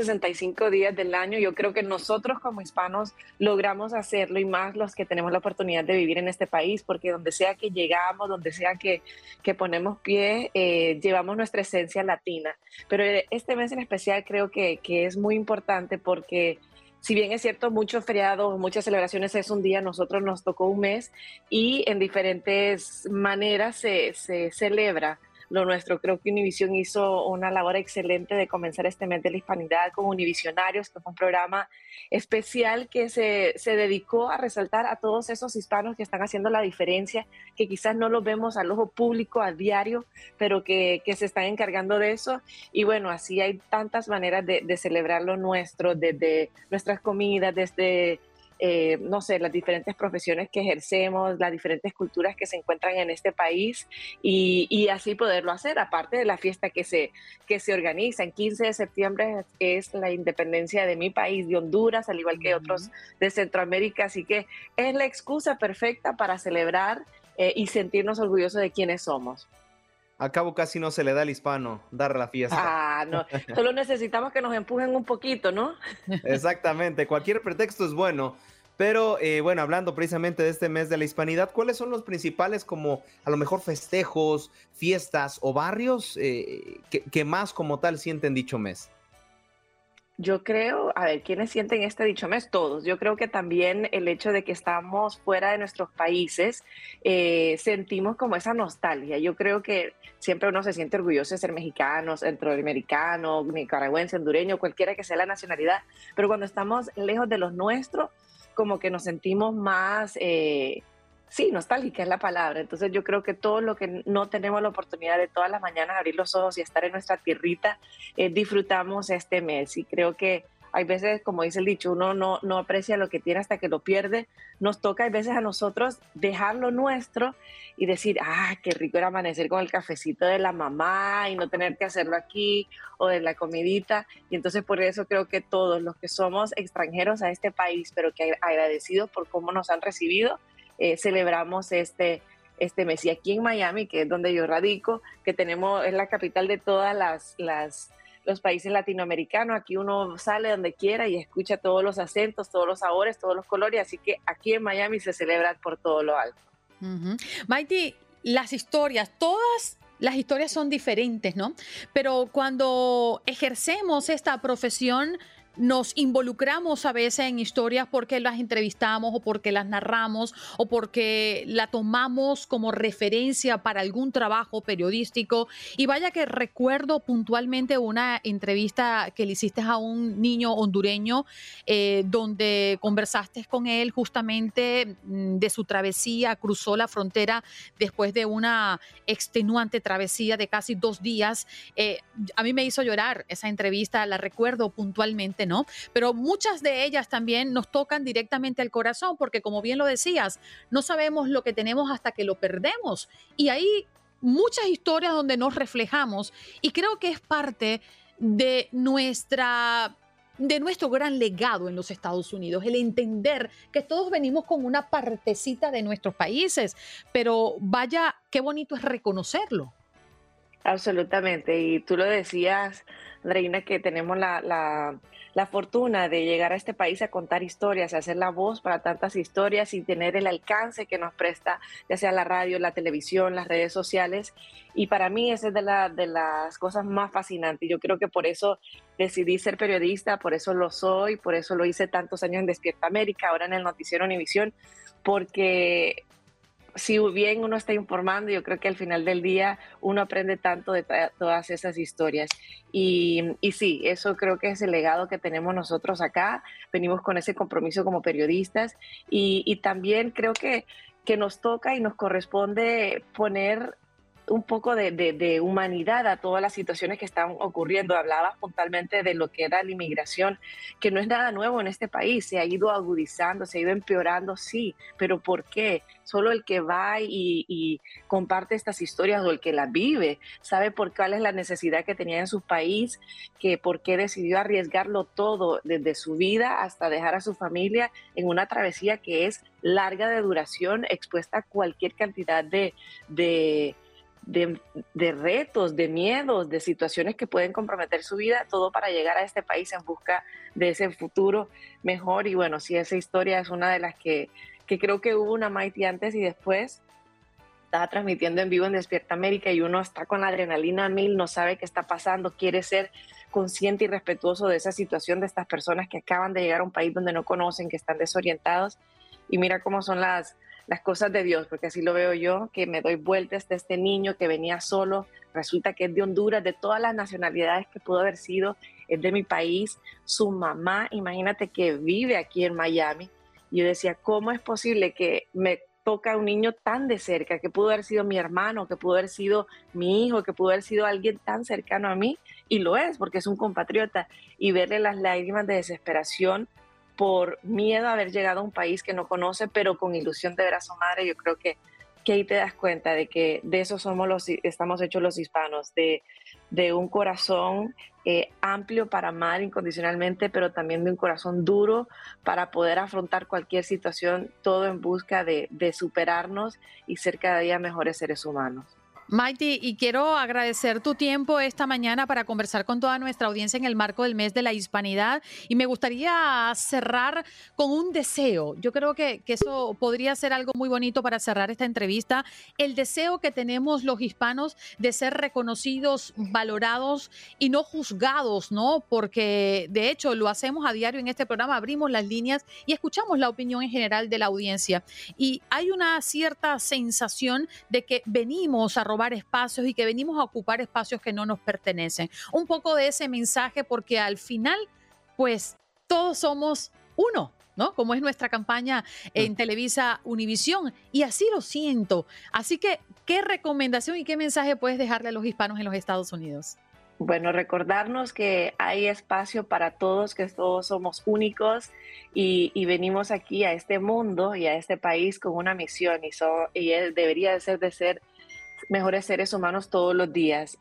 Speaker 8: 365 días del año. Yo creo que nosotros como hispanos logramos hacerlo, y más los que tenemos la oportunidad de vivir en este país, porque donde sea que llegamos, donde sea que ponemos pie, llevamos nuestra esencia latina. Pero este mes en especial creo que es muy importante porque si bien es cierto, muchos feriados, muchas celebraciones es un día, nosotros nos tocó un mes y en diferentes maneras se celebra lo nuestro. Creo que Univisión hizo una labor excelente de comenzar este mes de la hispanidad con Univisionarios, que fue un programa especial que se dedicó a resaltar a todos esos hispanos que están haciendo la diferencia, que quizás no los vemos al ojo público a diario, pero que se están encargando de eso. Y bueno, así hay tantas maneras de celebrar lo nuestro, desde nuestras comidas, desde no sé, las diferentes profesiones que ejercemos, las diferentes culturas que se encuentran en este país, y así poderlo hacer, aparte de la fiesta que se organiza. En 15 de septiembre es la independencia de mi país, de Honduras, al igual que otros de Centroamérica, así que es la excusa perfecta para celebrar y sentirnos orgullosos de quiénes somos.
Speaker 5: Al cabo casi no se le da al hispano dar la fiesta.
Speaker 8: Ah, no, solo necesitamos que nos empujen un poquito, ¿no?
Speaker 5: Exactamente, cualquier pretexto es bueno. Pero bueno, hablando precisamente de este mes de la hispanidad, ¿cuáles son los principales, como a lo mejor festejos, fiestas o barrios que más como tal sienten dicho mes?
Speaker 8: Yo creo, a ver, ¿quiénes sienten este dicho mes? Todos. Yo creo que también el hecho de que estamos fuera de nuestros países, sentimos como esa nostalgia. Yo creo que siempre uno se siente orgulloso de ser mexicano, centroamericano, nicaragüense, hondureño, cualquiera que sea la nacionalidad, pero cuando estamos lejos de los nuestros, como que nos sentimos más, sí, nostálgica es la palabra. Entonces yo creo que todo lo que no tenemos la oportunidad de todas las mañanas abrir los ojos y estar en nuestra tierrita, disfrutamos este mes. Y creo que hay veces, como dice el dicho, uno no aprecia lo que tiene hasta que lo pierde. Nos toca, hay veces a nosotros, dejar lo nuestro y decir, qué rico era amanecer con el cafecito de la mamá y no tener que hacerlo aquí, o de la comidita. Y entonces por eso creo que todos los que somos extranjeros a este país, pero que agradecidos por cómo nos han recibido, celebramos este mes. Y aquí en Miami, que es donde yo radico, que es la capital de todas los países latinoamericanos, aquí uno sale donde quiera y escucha todos los acentos, todos los sabores, todos los colores, así que aquí en Miami se celebra por todo lo alto.
Speaker 3: Maite, las historias, todas las historias son diferentes, ¿no? Pero cuando ejercemos esta profesión, nos involucramos a veces en historias porque las entrevistamos o porque las narramos o porque la tomamos como referencia para algún trabajo periodístico. Y vaya que recuerdo puntualmente una entrevista que le hiciste a un niño hondureño donde conversaste con él justamente de su travesía, cruzó la frontera después de una extenuante travesía de casi 2 días. A mí me hizo llorar esa entrevista, la recuerdo puntualmente, ¿no? Pero muchas de ellas también nos tocan directamente al corazón porque, como bien lo decías, no sabemos lo que tenemos hasta que lo perdemos. Y hay muchas historias donde nos reflejamos y creo que es parte de nuestro gran legado en los Estados Unidos, el entender que todos venimos con una partecita de nuestros países, pero vaya, qué bonito es reconocerlo.
Speaker 8: Absolutamente, y tú lo decías, Andreina, que tenemos la fortuna de llegar a este país a contar historias, a hacer la voz para tantas historias y tener el alcance que nos presta, ya sea la radio, la televisión, las redes sociales. Y para mí esa es de las cosas más fascinantes. Yo creo que por eso decidí ser periodista, por eso lo soy, por eso lo hice tantos años en Despierta América, ahora en el noticiero Univisión, porque si bien uno está informando, yo creo que al final del día uno aprende tanto de todas esas historias. Y sí, eso creo que es el legado que tenemos nosotros acá. Venimos con ese compromiso como periodistas y también creo que nos toca y nos corresponde poner un poco de humanidad a todas las situaciones que están ocurriendo. Hablabas puntualmente de lo que era la inmigración, que no es nada nuevo en este país, se ha ido agudizando, se ha ido empeorando, sí, pero ¿por qué? Solo el que va y comparte estas historias o el que las vive sabe cuál es la necesidad que tenía en su país, que por qué decidió arriesgarlo todo, desde su vida hasta dejar a su familia en una travesía que es larga de duración, expuesta a cualquier cantidad de retos, de miedos, de situaciones que pueden comprometer su vida, todo para llegar a este país en busca de ese futuro mejor. Y bueno, sí, esa historia es una de las que creo que hubo una Mighty antes y después. Estaba transmitiendo en vivo en Despierta América y uno está con la adrenalina a 1000, no sabe qué está pasando, quiere ser consciente y respetuoso de esa situación de estas personas que acaban de llegar a un país donde no conocen, que están desorientados. Y mira cómo son las cosas de Dios, porque así lo veo yo, que me doy vueltas de este niño que venía solo, resulta que es de Honduras, de todas las nacionalidades que pudo haber sido, es de mi país, su mamá, imagínate que vive aquí en Miami. Yo decía, ¿cómo es posible que me toca un niño tan de cerca, que pudo haber sido mi hermano, que pudo haber sido mi hijo, que pudo haber sido alguien tan cercano a mí? Y lo es, porque es un compatriota, y verle las lágrimas de desesperación por miedo a haber llegado a un país que no conoce, pero con ilusión de ver a su madre. Yo creo que ahí te das cuenta de que de eso estamos hechos los hispanos, de un corazón amplio para amar incondicionalmente, pero también de un corazón duro para poder afrontar cualquier situación, todo en busca de superarnos y ser cada día mejores seres humanos.
Speaker 3: Mighty, y quiero agradecer tu tiempo esta mañana para conversar con toda nuestra audiencia en el marco del mes de la hispanidad, y me gustaría cerrar con un deseo. Yo creo que eso podría ser algo muy bonito para cerrar esta entrevista, el deseo que tenemos los hispanos de ser reconocidos, valorados y no juzgados, ¿no? Porque de hecho lo hacemos a diario en este programa, abrimos las líneas y escuchamos la opinión en general de la audiencia, y hay una cierta sensación de que venimos a robar espacios y que venimos a ocupar espacios que no nos pertenecen. Un poco de ese mensaje, porque al final, pues, todos somos uno, ¿no? Como es nuestra campaña en Televisa Univisión, y así lo siento. Así que, ¿qué recomendación y qué mensaje puedes dejarle a los hispanos en los Estados Unidos?
Speaker 8: Bueno, recordarnos que hay espacio para todos, que todos somos únicos y venimos aquí a este mundo y a este país con una misión y debería de ser mejores seres humanos todos los días.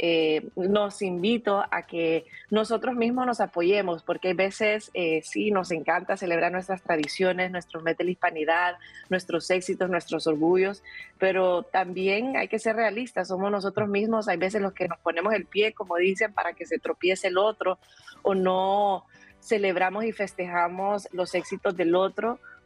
Speaker 8: Nos invito a que nosotros mismos nos apoyemos, porque hay veces sí nos encanta celebrar nuestras tradiciones, nuestro mes de la hispanidad, nuestros éxitos, nuestros orgullos, pero también hay que ser realistas, somos nosotros mismos, hay veces los que nos ponemos el pie, como dicen, para que se tropiece el otro, o no celebramos y festejamos los éxitos del otro,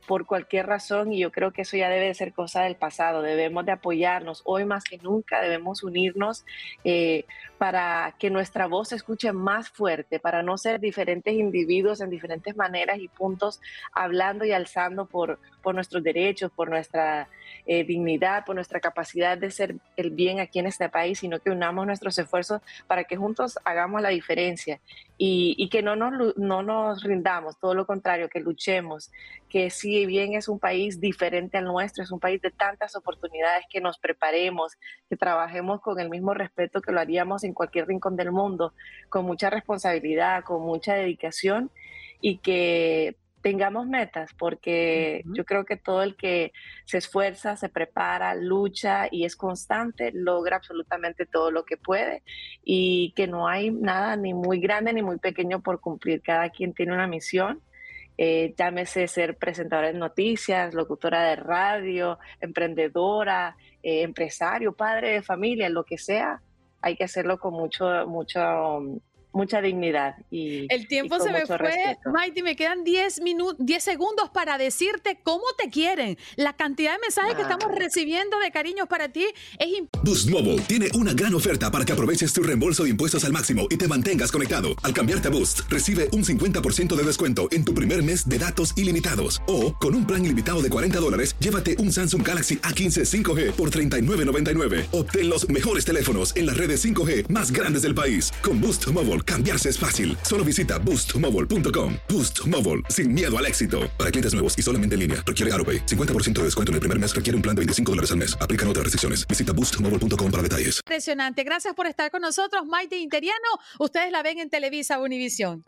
Speaker 8: por cualquier razón, y yo creo que eso ya debe de ser cosa del pasado. Debemos de apoyarnos, hoy más que nunca debemos unirnos para que nuestra voz se escuche más fuerte, para no ser diferentes individuos en diferentes maneras y puntos, hablando y alzando por nuestros derechos, por nuestra dignidad, por nuestra capacidad de ser el bien aquí en este país, sino que unamos nuestros esfuerzos para que juntos hagamos la diferencia y que no nos rindamos, todo lo contrario, que luchemos, que si bien es un país diferente al nuestro, es un país de tantas oportunidades, que nos preparemos, que trabajemos con el mismo respeto que lo haríamos en cualquier rincón del mundo, con mucha responsabilidad, con mucha dedicación, y que tengamos metas, porque yo creo que todo el que se esfuerza, se prepara, lucha y es constante, logra absolutamente todo lo que puede, y que no hay nada ni muy grande ni muy pequeño por cumplir. Cada quien tiene una misión, llámese ser presentadora de noticias, locutora de radio, emprendedora, empresario, padre de familia, lo que sea, hay que hacerlo con mucha dignidad y
Speaker 3: el tiempo
Speaker 8: y con
Speaker 3: se me
Speaker 8: mucho
Speaker 3: fue,
Speaker 8: respeto.
Speaker 3: Mighty, me quedan 10 segundos para decirte cómo te quieren. La cantidad de mensajes que estamos recibiendo de cariños para ti es
Speaker 1: Boost Mobile tiene una gran oferta para que aproveches tu reembolso de impuestos al máximo y te mantengas conectado. Al cambiarte a Boost, recibe un 50% de descuento en tu primer mes de datos ilimitados. O, con un plan ilimitado de $40, llévate un Samsung Galaxy A15 5G por $39.99. Obtén los mejores teléfonos en las redes 5G más grandes del país. Con Boost Mobile, cambiarse es fácil. Solo visita boostmobile.com. Boost Mobile, sin miedo al éxito. Para clientes nuevos y solamente en línea. Requiere AroPay. 50% de descuento en el primer mes. Requiere un plan de $25 al mes. Aplican otras restricciones. Visita boostmobile.com para detalles.
Speaker 3: impresionante. Gracias por estar con nosotros, Mighty Interiano. Ustedes la ven en Televisa Univisión.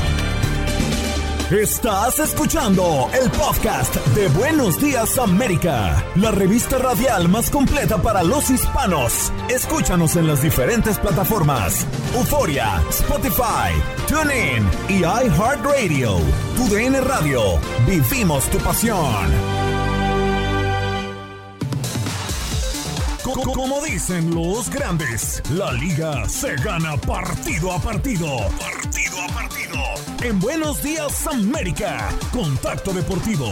Speaker 2: Estás escuchando el podcast de Buenos Días América, la revista radial más completa para los hispanos. Escúchanos en las diferentes plataformas: Euforia, Spotify, TuneIn y iHeartRadio. Tu DN Radio. Vivimos tu pasión. Como dicen los grandes, la liga se gana partido a partido. Partido a partido. En Buenos Días América, Contacto Deportivo.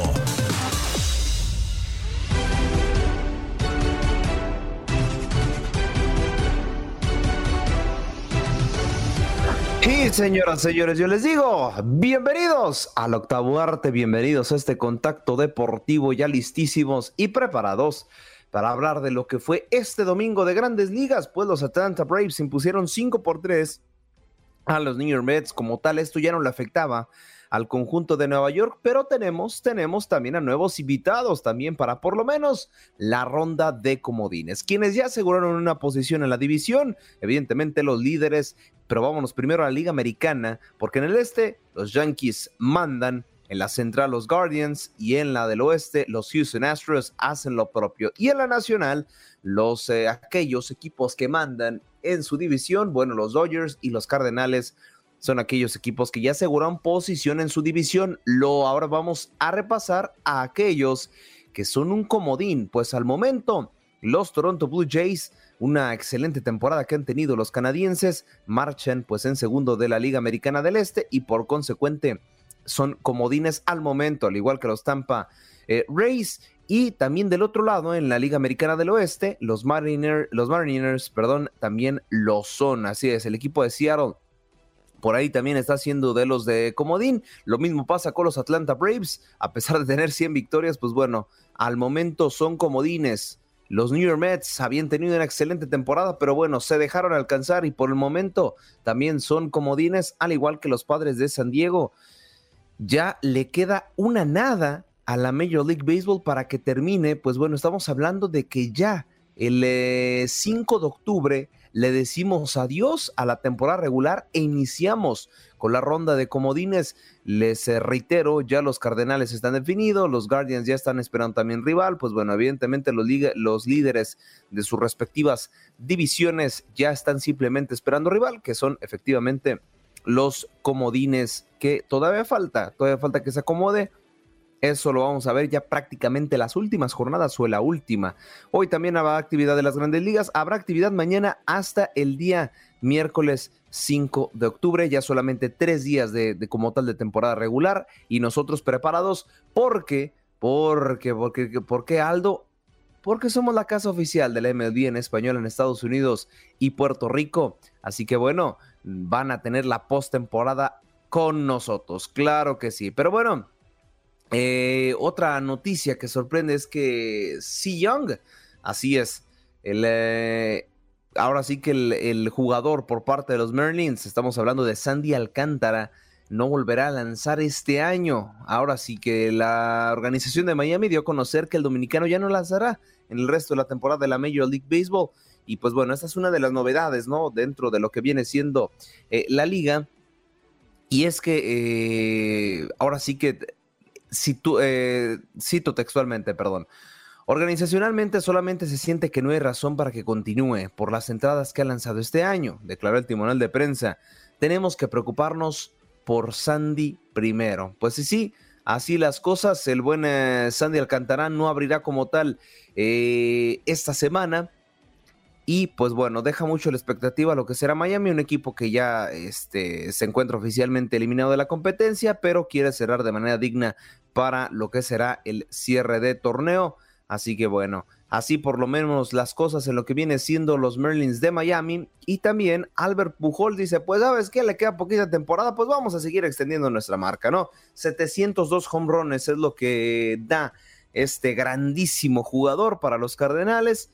Speaker 5: Y señoras, señores, yo les digo, bienvenidos al Octavo Arte, bienvenidos a este Contacto Deportivo, ya listísimos y preparados para hablar de lo que fue este domingo de Grandes Ligas, pues los Atlanta Braves se impusieron 5-3 a los New York Mets. Como tal, esto ya no le afectaba al conjunto de Nueva York, pero tenemos también a nuevos invitados también para por lo menos la ronda de comodines, quienes ya aseguraron una posición en la división, evidentemente los líderes, pero vámonos primero a la Liga Americana, porque en el este los Yankees mandan, en la central los Guardians y en la del oeste los Houston Astros hacen lo propio. Y en la nacional aquellos equipos que mandan en su división, bueno, los Dodgers y los Cardenales son aquellos equipos que ya aseguraron posición en su división. Ahora vamos a repasar a aquellos que son un comodín, pues al momento los Toronto Blue Jays, una excelente temporada que han tenido los canadienses, marchan pues en segundo de la Liga Americana del Este y por consecuente son comodines al momento, al igual que los Tampa Rays. Y también del otro lado, en la Liga Americana del Oeste, los Mariners, también lo son. Así es, el equipo de Seattle por ahí también está haciendo de los de comodín. Lo mismo pasa con los Atlanta Braves, a pesar de tener 100 victorias, pues bueno, al momento son comodines. Los New York Mets habían tenido una excelente temporada, pero bueno, se dejaron alcanzar y por el momento también son comodines, al igual que los Padres de San Diego. Ya le queda una nada a la Major League Baseball para que termine, pues bueno, estamos hablando de que ya el 5 de octubre le decimos adiós a la temporada regular e iniciamos con la ronda de comodines. Les reitero, ya los Cardenales están definidos, los Guardians ya están esperando también rival, pues bueno, evidentemente los líderes de sus respectivas divisiones ya están simplemente esperando rival, que son efectivamente los comodines, que todavía falta que se acomode. Eso lo vamos a ver ya prácticamente las últimas jornadas o la última. Hoy también habrá actividad de las Grandes Ligas, habrá actividad mañana hasta el día miércoles 5 de octubre, ya solamente 3 días de como tal de temporada regular y nosotros preparados porque ¿Por qué, Aldo? Porque somos la casa oficial del MLB en español en Estados Unidos y Puerto Rico. Así que bueno, van a tener la postemporada con nosotros, claro que sí. Pero bueno, otra noticia que sorprende es que Cy Young, así es, ahora sí que el jugador por parte de los Marlins, estamos hablando de Sandy Alcántara, no volverá a lanzar este año. Ahora sí que la organización de Miami dio a conocer que el dominicano ya no lanzará en el resto de la temporada de la Major League Baseball. Y pues bueno, esta es una de las novedades, ¿no? Dentro de lo que viene siendo la liga. Y es que ahora sí que cito textualmente, perdón. Organizacionalmente solamente se siente que no hay razón para que continúe por las entradas que ha lanzado este año, declaró el timonel de prensa. Tenemos que preocuparnos por Sandy primero. Pues sí, así las cosas. El buen Sandy Alcántara no abrirá como tal esta semana. Y pues bueno, deja mucho la expectativa a lo que será Miami, un equipo que ya se encuentra oficialmente eliminado de la competencia, pero quiere cerrar de manera digna para lo que será el cierre de torneo. Así que bueno, así por lo menos las cosas en lo que viene siendo los Marlins de Miami. Y también Albert Pujols dice, pues ¿sabes qué? Le queda poquita temporada, pues vamos a seguir extendiendo nuestra marca, ¿no? 702 home runs es lo que da este grandísimo jugador para los Cardenales.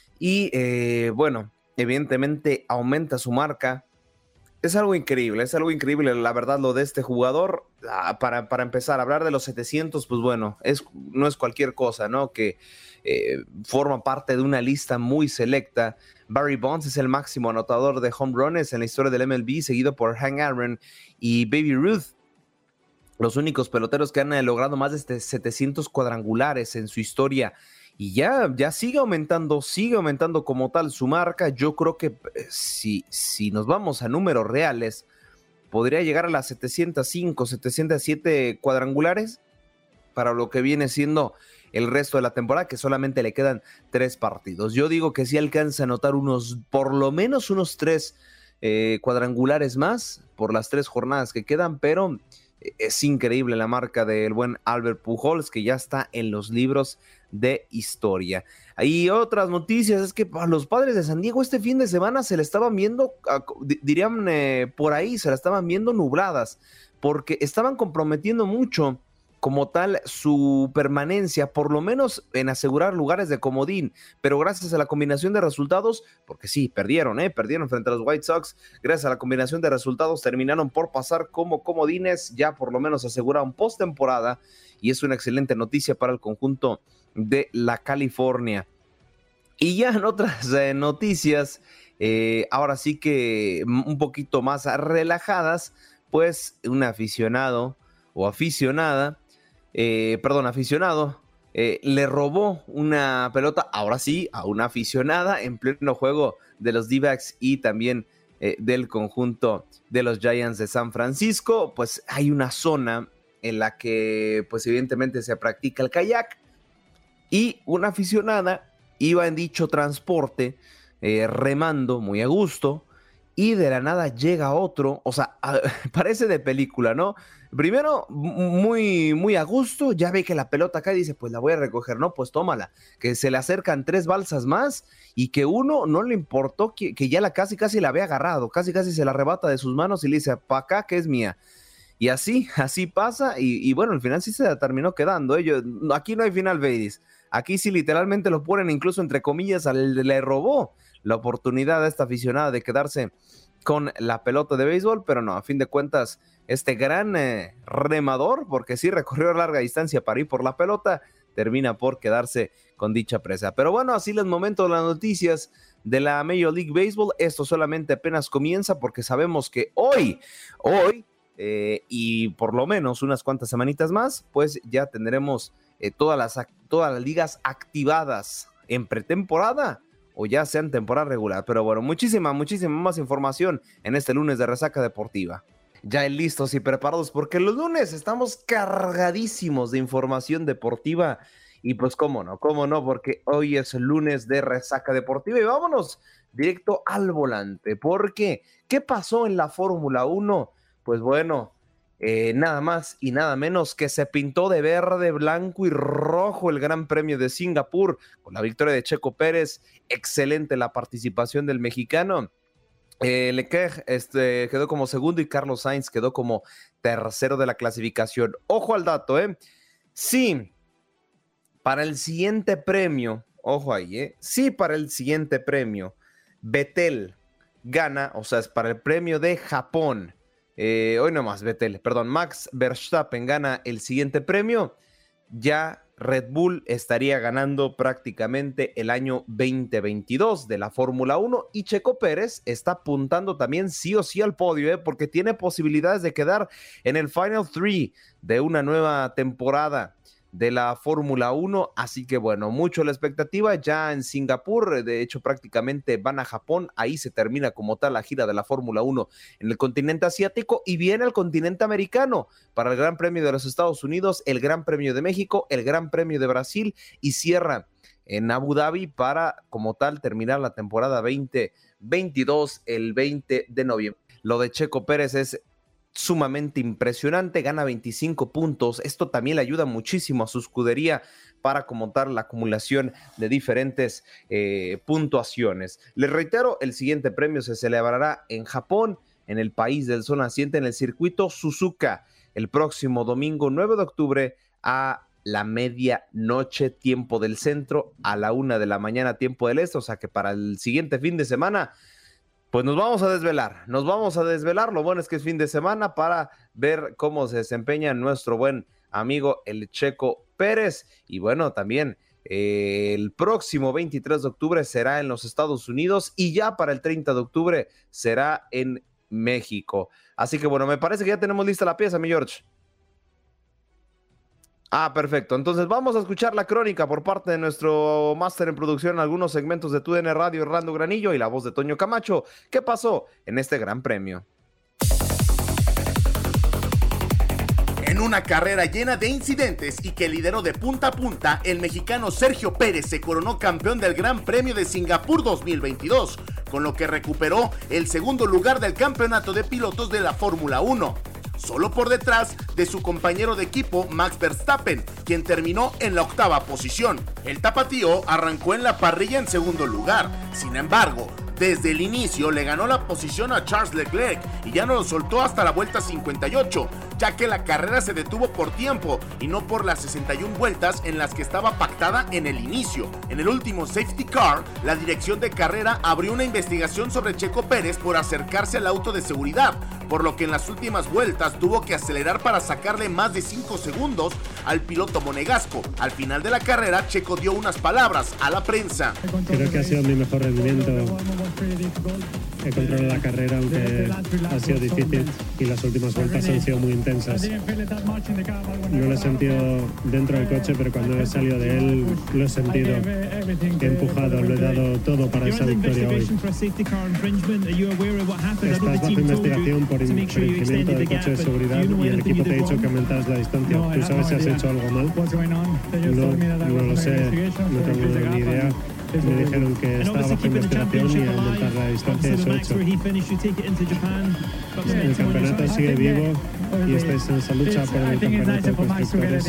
Speaker 5: Y bueno, evidentemente aumenta su marca. Es algo increíble, la verdad, lo de este jugador. Para empezar a hablar de los 700, pues bueno, no es cualquier cosa, ¿no? Que forma parte de una lista muy selecta. Barry Bonds es el máximo anotador de home runs en la historia del MLB, seguido por Hank Aaron y Baby Ruth, los únicos peloteros que han logrado más de 700 cuadrangulares en su historia. Y ya sigue aumentando como tal su marca. Yo creo que si nos vamos a números reales, podría llegar a las 705, 707 cuadrangulares para lo que viene siendo el resto de la temporada, que solamente le quedan 3 partidos. Yo digo que sí alcanza a anotar por lo menos unos 3 cuadrangulares más por las 3 jornadas que quedan, pero es increíble la marca del buen Albert Pujols, que ya está en los libros de historia. Y otras noticias es que a los Padres de San Diego este fin de semana se le estaban viendo, dirían por ahí, se la estaban viendo nubladas, porque estaban comprometiendo mucho como tal su permanencia, por lo menos en asegurar lugares de comodín, pero gracias a la combinación de resultados, porque sí, perdieron frente a los White Sox, gracias a la combinación de resultados terminaron por pasar como comodines, ya por lo menos aseguraron postemporada, y es una excelente noticia para el conjunto de la California. Y ya en otras noticias, ahora sí que un poquito más relajadas, pues un aficionado le robó una pelota, ahora sí, a una aficionada en pleno juego de los D-backs y también del conjunto de los Giants de San Francisco. Pues hay una zona en la que pues evidentemente se practica el kayak y una aficionada iba en dicho transporte remando muy a gusto y de la nada llega otro, o sea, parece de película, ¿no? Primero, muy, muy a gusto, ya ve que la pelota cae y dice, pues la voy a recoger, ¿no? Pues tómala, que se le acercan 3 balsas más y que uno no le importó que ya casi la había agarrado, casi se la arrebata de sus manos y le dice, pa' acá que es mía. Y así pasa y bueno, al final sí se la terminó quedando. Aquí no hay final, Bates. Aquí sí literalmente lo ponen incluso entre comillas, le robó la oportunidad a esta aficionada de quedarse con la pelota de béisbol, pero no, a fin de cuentas, este gran remador, porque sí recorrió larga distancia para ir por la pelota, termina por quedarse con dicha presa. Pero bueno, así los momentos de las noticias de la Major League Baseball. Esto solamente apenas comienza porque sabemos que hoy y por lo menos unas cuantas semanitas más, pues ya tendremos todas las ligas activadas en pretemporada o ya sea en temporada regular. Pero bueno, muchísima más información en este lunes de Resaca Deportiva. Ya listos y preparados porque los lunes estamos cargadísimos de información deportiva y pues cómo no, porque hoy es el lunes de Resaca Deportiva y vámonos directo al volante. Porque, ¿qué pasó en la Fórmula 1? Pues bueno, nada más y nada menos que se pintó de verde, blanco y rojo el Gran Premio de Singapur con la victoria de Checo Pérez. Excelente la participación del mexicano. Leclerc quedó como segundo y Carlos Sainz quedó como tercero de la clasificación. Ojo al dato, sí, para el siguiente premio, ojo ahí, sí, para el siguiente premio, Vettel gana, o sea, es para el premio de Japón. Max Verstappen gana el siguiente premio, ya Red Bull estaría ganando prácticamente el año 2022 de la Fórmula 1 y Checo Pérez está apuntando también sí o sí al podio, porque tiene posibilidades de quedar en el Final 3 de una nueva temporada de la Fórmula 1, así que bueno, mucho la expectativa ya en Singapur. De hecho prácticamente van a Japón, ahí se termina como tal la gira de la Fórmula 1 en el continente asiático y viene al continente americano para el Gran Premio de los Estados Unidos, el Gran Premio de México, el Gran Premio de Brasil y cierra en Abu Dhabi para como tal terminar la temporada 2022 el 20 de noviembre. Lo de Checo Pérez es sumamente impresionante, gana 25 puntos, esto también le ayuda muchísimo a su escudería para como tal la acumulación de diferentes puntuaciones. Les reitero, el siguiente premio se celebrará en Japón, en el país del sol naciente, en el circuito Suzuka, el próximo domingo 9 de octubre a la medianoche, tiempo del centro, a la 1 de la mañana, tiempo del este, o sea que para el siguiente fin de semana pues nos vamos a desvelar. Lo bueno es que es fin de semana para ver cómo se desempeña nuestro buen amigo el Checo Pérez. Y bueno, también el próximo 23 de octubre será en los Estados Unidos y ya para el 30 de octubre será en México. Así que bueno, me parece que ya tenemos lista la pieza, mi George. Perfecto. Entonces vamos a escuchar la crónica por parte de nuestro máster en producción, algunos segmentos de TUDN Radio, Orlando Granillo, y la voz de Toño Camacho. ¿Qué pasó en este Gran Premio?
Speaker 9: En una carrera llena de incidentes y que lideró de punta a punta, el mexicano Sergio Pérez se coronó campeón del Gran Premio de Singapur 2022, con lo que recuperó el segundo lugar del campeonato de pilotos de la Fórmula 1. Solo por detrás de su compañero de equipo Max Verstappen, quien terminó en la 8ª posición. El tapatío arrancó en la parrilla en segundo lugar, sin embargo, desde el inicio le ganó la posición a Charles Leclerc y ya no lo soltó hasta la vuelta 58, ya que la carrera se detuvo por tiempo y no por las 61 vueltas en las que estaba pactada en el inicio. En el último safety car, la dirección de carrera abrió una investigación sobre Checo Pérez por acercarse al auto de seguridad, por lo que en las últimas vueltas tuvo que acelerar para sacarle más de 5 segundos al piloto monegasco. Al final de la carrera, Checo dio unas palabras a la prensa.
Speaker 10: Creo que ha sido mi mejor rendimiento. He controlado la carrera, aunque ha sido difícil, y las últimas vueltas han sido muy intensas. No lo he sentido dentro del coche, pero cuando he salido de él lo he sentido. He empujado, lo he dado todo para esa victoria hoy. Estás bajo investigación por infringimiento del coche de seguridad y el equipo te ha dicho que aumentaras la distancia. ¿Tú sabes si has hecho algo mal? No lo sé, no tengo ni idea. Me dijeron que estaba bajo investigación y aumentar la distancia, eso he hecho. El campeonato sigue vivo y estáis en esa lucha por el campeonato de constructores.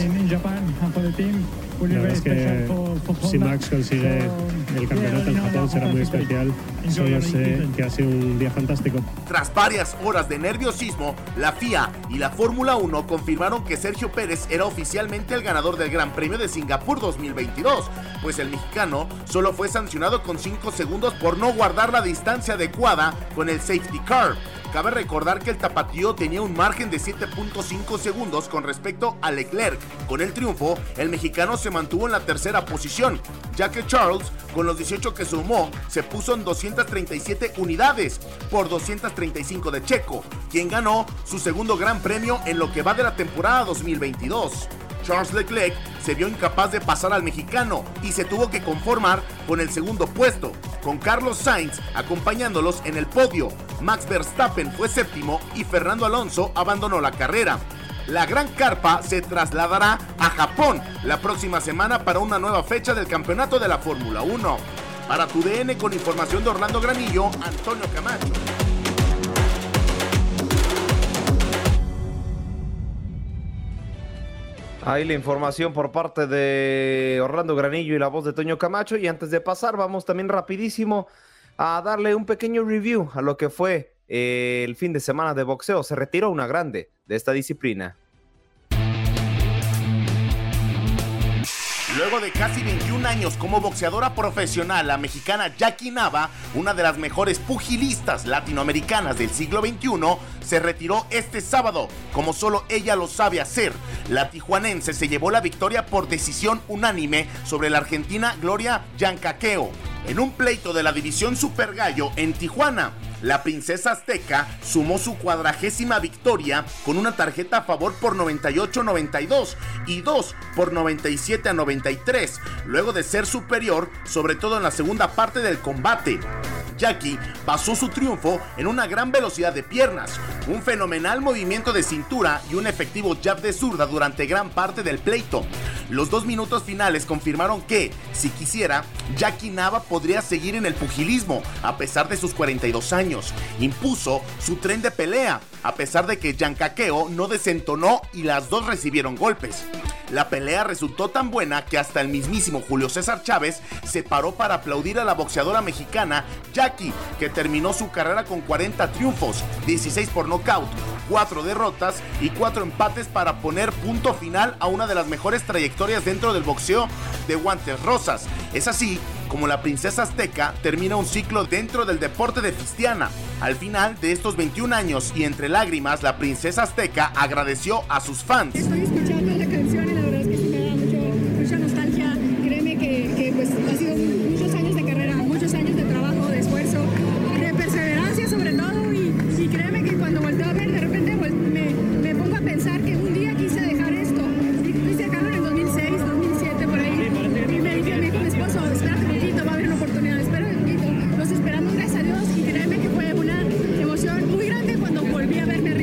Speaker 10: La verdad es que si Max consigue el campeonato en Japón será muy especial. Solo sé que ha sido un día fantástico.
Speaker 9: Tras varias horas de nerviosismo, la FIA y la Fórmula 1 confirmaron que Sergio Pérez era oficialmente el ganador del Gran Premio de Singapur 2022, pues el mexicano solo fue sancionado con 5 segundos por no guardar la distancia adecuada con el safety car. Cabe recordar que el tapatío tenía un margen de 7.5 segundos con respecto a Leclerc. Con el triunfo, el mexicano se mantuvo en la tercera posición, ya que Charles, con los 18 que sumó, se puso en 237 unidades por 235 de Checo, quien ganó su segundo gran premio en lo que va de la temporada 2022. Charles Leclerc se vio incapaz de pasar al mexicano y se tuvo que conformar con el segundo puesto, con Carlos Sainz acompañándolos en el podio. Max Verstappen fue séptimo y Fernando Alonso abandonó la carrera. La gran carpa se trasladará a Japón la próxima semana para una nueva fecha del campeonato de la Fórmula 1. Para TUDN, con información de Orlando Granillo, Antonio Camacho.
Speaker 5: Ahí la información por parte de Orlando Granillo y la voz de Toño Camacho. Y antes de pasar, vamos también rapidísimo a darle un pequeño review a lo que fue el fin de semana de boxeo. Se retiró una grande de esta disciplina.
Speaker 9: Luego de casi 21 años como boxeadora profesional, la mexicana Jackie Nava, una de las mejores pugilistas latinoamericanas del siglo XXI, se retiró este sábado, como solo ella lo sabe hacer. La tijuanense se llevó la victoria por decisión unánime sobre la argentina Gloria Giancaqueo, en un pleito de la división Super Gallo en Tijuana. La princesa azteca sumó su 40ª victoria con una tarjeta a favor por 98-92 y 2 por 97-93, luego de ser superior, sobre todo en la segunda parte del combate. Jackie basó su triunfo en una gran velocidad de piernas, un fenomenal movimiento de cintura y un efectivo jab de zurda durante gran parte del pleito. Los 2 minutos finales confirmaron que, si quisiera, Jackie Nava podría seguir en el pugilismo a pesar de sus 42 años. Impuso su tren de pelea, a pesar de que Giancaqueo no desentonó y las dos recibieron golpes. La pelea resultó tan buena que hasta el mismísimo Julio César Chávez se paró para aplaudir a la boxeadora mexicana Jackie, que terminó su carrera con 40 triunfos, 16 por nocaut, 4 derrotas y 4 empates para poner punto final a una de las mejores trayectorias dentro del boxeo de guantes rosas. Es así como la princesa azteca termina un ciclo dentro del deporte de Fistiana. Al final de estos 21 años y entre lágrimas, la princesa azteca agradeció a sus fans.
Speaker 11: Estoy escuchando la canción y la verdad es que sí me da mucha nostalgia. Créeme que pues ha sido muchos años de carrera, muchos años de trabajo, de esfuerzo, de perseverancia sobre todo, y créeme que cuando volteo a ver, de repente me pongo a pensar que un día quise dejar esto. Quise dejarlo en el 2006, 2007, por ahí. Y me dijo mi esposo, espérate un poquito, va a haber una oportunidad, espera un poquito. Los esperamos, gracias a Dios, y créeme que fue una emoción muy grande cuando volví a verme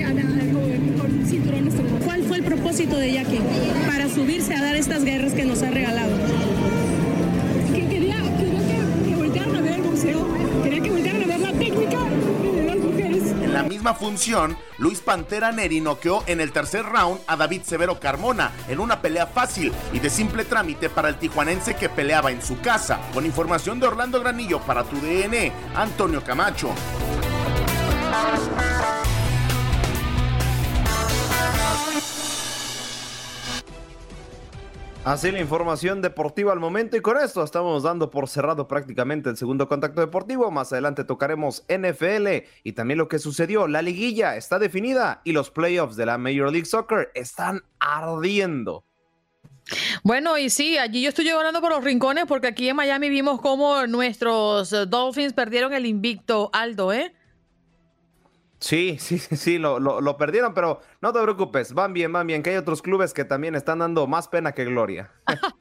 Speaker 11: con cinturones. ¿Cuál fue el propósito de Jackie para subirse a dar estas guerras que nos ha regalado? Que quería que voltearan a ver el boxeo, quería que voltearan a ver la técnica de las mujeres.
Speaker 9: En la misma función, Luis Pantera Neri noqueó en el tercer round a David Severo Carmona en una pelea fácil y de simple trámite para el tijuanense que peleaba en su casa. Con información de Orlando Granillo para tu DN, Antonio Camacho.
Speaker 5: Así la información deportiva al momento, y con esto estamos dando por cerrado prácticamente el segundo contacto deportivo. Más adelante tocaremos NFL y también lo que sucedió. La liguilla está definida y los playoffs de la Major League Soccer están ardiendo.
Speaker 3: Bueno, y sí, allí yo estoy llorando por los rincones porque aquí en Miami vimos cómo nuestros Dolphins perdieron el invicto, Aldo, ¿eh?
Speaker 5: Sí, lo perdieron, pero no te preocupes, van bien, que hay otros clubes que también están dando más pena que gloria.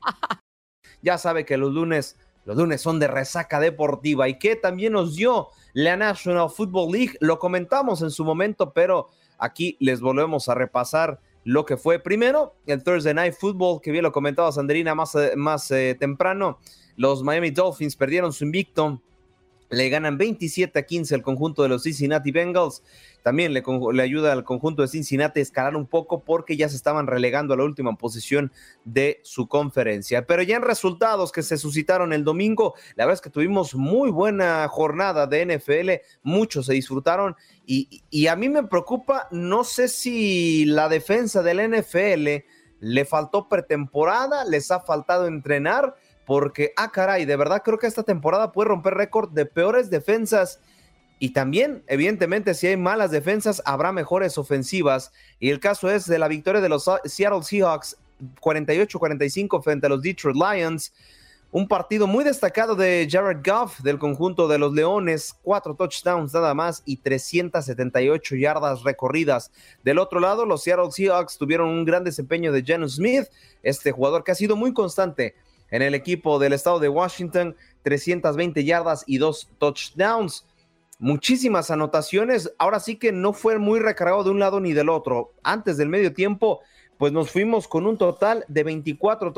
Speaker 5: Ya sabe que los lunes son de resaca deportiva, y que también nos dio la National Football League, lo comentamos en su momento, pero aquí les volvemos a repasar lo que fue primero el Thursday Night Football, que bien lo comentaba Sandrina más temprano. Los Miami Dolphins perdieron su invicto. Le ganan 27-15 al conjunto de los Cincinnati Bengals. También le ayuda al conjunto de Cincinnati a escalar un poco porque ya se estaban relegando a la última posición de su conferencia. Pero ya en resultados que se suscitaron el domingo, la verdad es que tuvimos muy buena jornada de NFL, muchos se disfrutaron y a mí me preocupa, no sé si la defensa del NFL le faltó pretemporada, les ha faltado entrenar, porque, caray, de verdad creo que esta temporada puede romper récord de peores defensas, y también, evidentemente, si hay malas defensas, habrá mejores ofensivas, y el caso es de la victoria de los Seattle Seahawks 48-45 frente a los Detroit Lions, un partido muy destacado de Jared Goff del conjunto de los Leones, 4 touchdowns nada más y 378 yardas recorridas. Del otro lado, los Seattle Seahawks tuvieron un gran desempeño de Geno Smith, este jugador que ha sido muy constante en el equipo del estado de Washington, 320 yardas y 2 touchdowns. Muchísimas anotaciones, ahora sí que no fue muy recargado de un lado ni del otro. Antes del medio tiempo, pues nos fuimos con un total de 24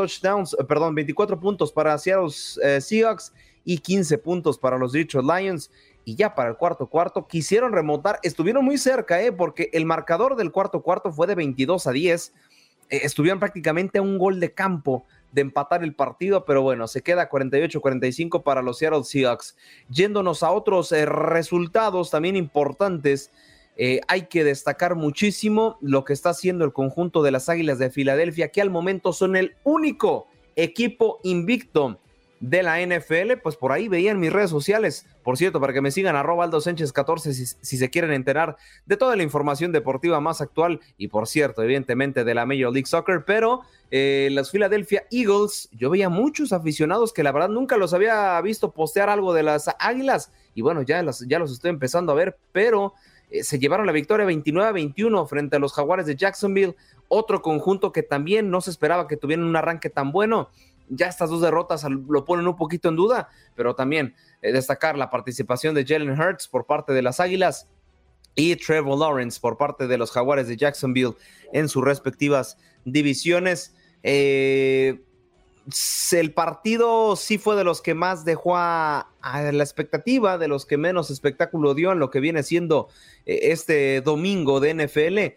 Speaker 5: puntos para Seattle Seahawks y 15 puntos para los Detroit Lions. Y ya para el cuarto quisieron remontar, estuvieron muy cerca, porque el marcador del cuarto fue de 22-10. estuvieron prácticamente a un gol de campo de empatar el partido, pero bueno, se queda 48-45 para los Seattle Seahawks. Yéndonos a otros resultados también importantes, hay que destacar muchísimo lo que está haciendo el conjunto de las Águilas de Filadelfia, que al momento son el único equipo invicto de la NFL. Pues por ahí veían mis redes sociales, por cierto, para que me sigan @AldoSánchez14 si se quieren enterar de toda la información deportiva más actual y por cierto, evidentemente de la Major League Soccer, pero los Philadelphia Eagles, yo veía muchos aficionados que la verdad nunca los había visto postear algo de las Águilas y bueno, ya los estoy empezando a ver, pero se llevaron la victoria 29-21 frente a los Jaguares de Jacksonville, otro conjunto que también no se esperaba que tuvieran un arranque tan bueno. Ya estas dos derrotas lo ponen un poquito en duda, pero también destacar la participación de Jalen Hurts por parte de las Águilas y Trevor Lawrence por parte de los Jaguares de Jacksonville en sus respectivas divisiones. El partido sí fue de los que más dejó a la expectativa, de los que menos espectáculo dio en lo que viene siendo este domingo de NFL,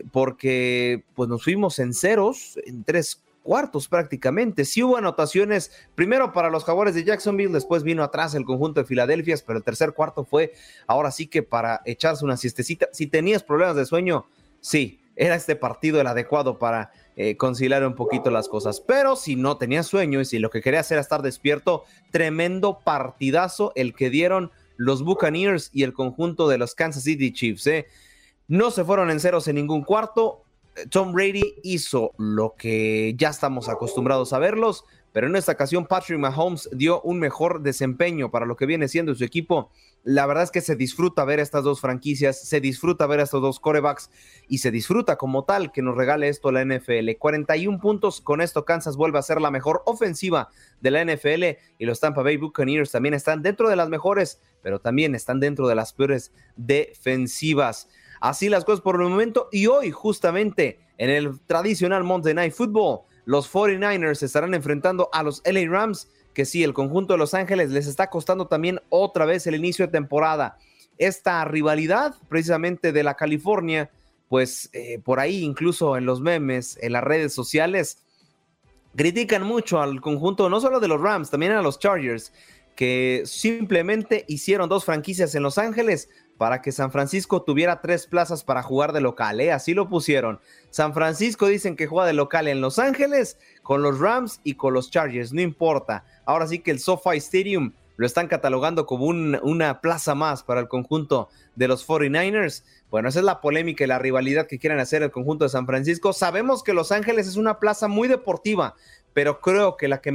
Speaker 5: porque pues nos fuimos en ceros, en 3 cuartos prácticamente. Sí hubo anotaciones, primero para los Jaguares de Jacksonville, después vino atrás el conjunto de Filadelfia, pero el tercer cuarto fue ahora sí que para echarse una siestecita. Si tenías problemas de sueño, sí, era este partido el adecuado para conciliar un poquito las cosas, pero si no tenías sueño y si lo que querías era estar despierto, tremendo partidazo el que dieron los Buccaneers y el conjunto de los Kansas City Chiefs, No se fueron en ceros en ningún cuarto. Tom Brady hizo lo que ya estamos acostumbrados a verlos, pero en esta ocasión Patrick Mahomes dio un mejor desempeño para lo que viene siendo su equipo. La verdad es que se disfruta ver estas dos franquicias, se disfruta ver a estos dos quarterbacks y se disfruta como tal que nos regale esto la NFL. 41 puntos, con esto Kansas vuelve a ser la mejor ofensiva de la NFL y los Tampa Bay Buccaneers también están dentro de las mejores, pero también están dentro de las peores defensivas. Así las cosas por el momento, y hoy justamente en el tradicional Monday Night Football, los 49ers estarán enfrentando a los LA Rams, que sí, el conjunto de Los Ángeles les está costando también otra vez el inicio de temporada. Esta rivalidad precisamente de la California, pues por ahí incluso en los memes, en las redes sociales, critican mucho al conjunto, no solo de los Rams, también a los Chargers, que simplemente hicieron 2 franquicias en Los Ángeles para que San Francisco tuviera 3 plazas para jugar de local, así lo pusieron. San Francisco dicen que juega de local en Los Ángeles, con los Rams y con los Chargers, no importa. Ahora sí que el SoFi Stadium lo están catalogando como una plaza más para el conjunto de los 49ers. Bueno, esa es la polémica y la rivalidad que quieren hacer el conjunto de San Francisco. Sabemos que Los Ángeles es una plaza muy deportiva, pero creo que la que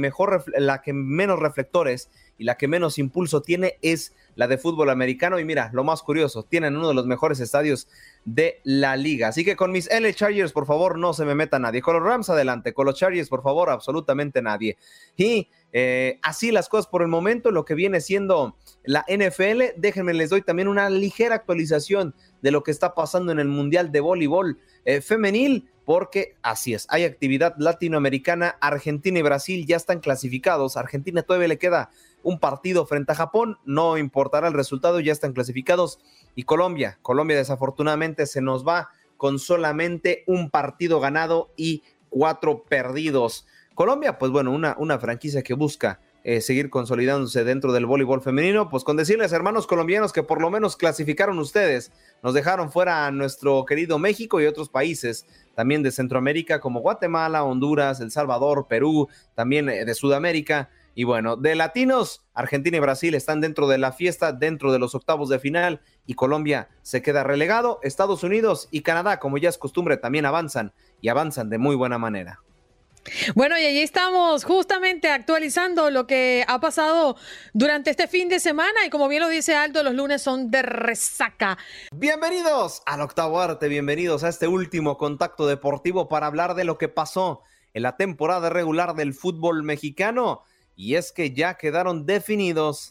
Speaker 5: menos reflectores y la que menos impulso tiene es la de fútbol americano. Y mira, lo más curioso, tienen uno de los mejores estadios de la liga. Así que con mis LA Chargers, por favor, no se me meta nadie. Con los Rams, adelante. Con los Chargers, por favor, absolutamente nadie. Y así las cosas por el momento, lo que viene siendo la NFL. Déjenme, les doy también una ligera actualización de lo que está pasando en el Mundial de Voleibol femenil, porque así es, hay actividad latinoamericana. Argentina y Brasil ya están clasificados. Argentina todavía le queda un partido frente a Japón, no importará el resultado, ya están clasificados. Y Colombia desafortunadamente se nos va con solamente un partido ganado y 4 perdidos. Colombia, pues bueno, una franquicia que busca seguir consolidándose dentro del voleibol femenino, pues con decirles, hermanos colombianos, que por lo menos clasificaron ustedes, nos dejaron fuera a nuestro querido México y otros países también de Centroamérica como Guatemala, Honduras, El Salvador, Perú, también de Sudamérica. Y bueno, de latinos, Argentina y Brasil están dentro de la fiesta, dentro de los octavos de final, y Colombia se queda relegado. Estados Unidos y Canadá, como ya es costumbre, también avanzan, y avanzan de muy buena manera.
Speaker 3: Bueno, y allí estamos justamente actualizando lo que ha pasado durante este fin de semana, y como bien lo dice Aldo, los lunes son de resaca.
Speaker 5: Bienvenidos al Octavo Arte, bienvenidos a este último contacto deportivo para hablar de lo que pasó en la temporada regular del fútbol mexicano. Y es que ya quedaron definidos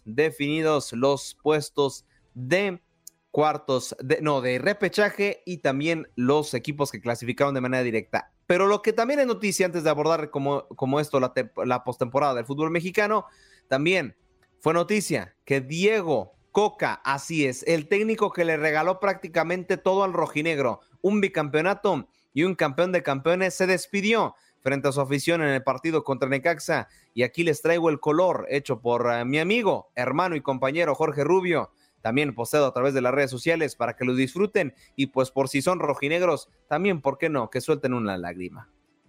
Speaker 5: los puestos de cuartos, de repechaje, y también los equipos que clasificaron de manera directa. Pero lo que también es noticia, antes de abordar como esto la postemporada del fútbol mexicano, también fue noticia que Diego Coca, así es, el técnico que le regaló prácticamente todo al rojinegro, un bicampeonato, y un campeón de campeones se despidió frente a su afición en el partido contra Necaxa. Y aquí les traigo el color hecho por mi amigo, hermano y compañero Jorge Rubio, también posteado a través de las redes sociales para que lo disfruten y pues por si son rojinegros, también, ¿por qué no?, que suelten una lágrima.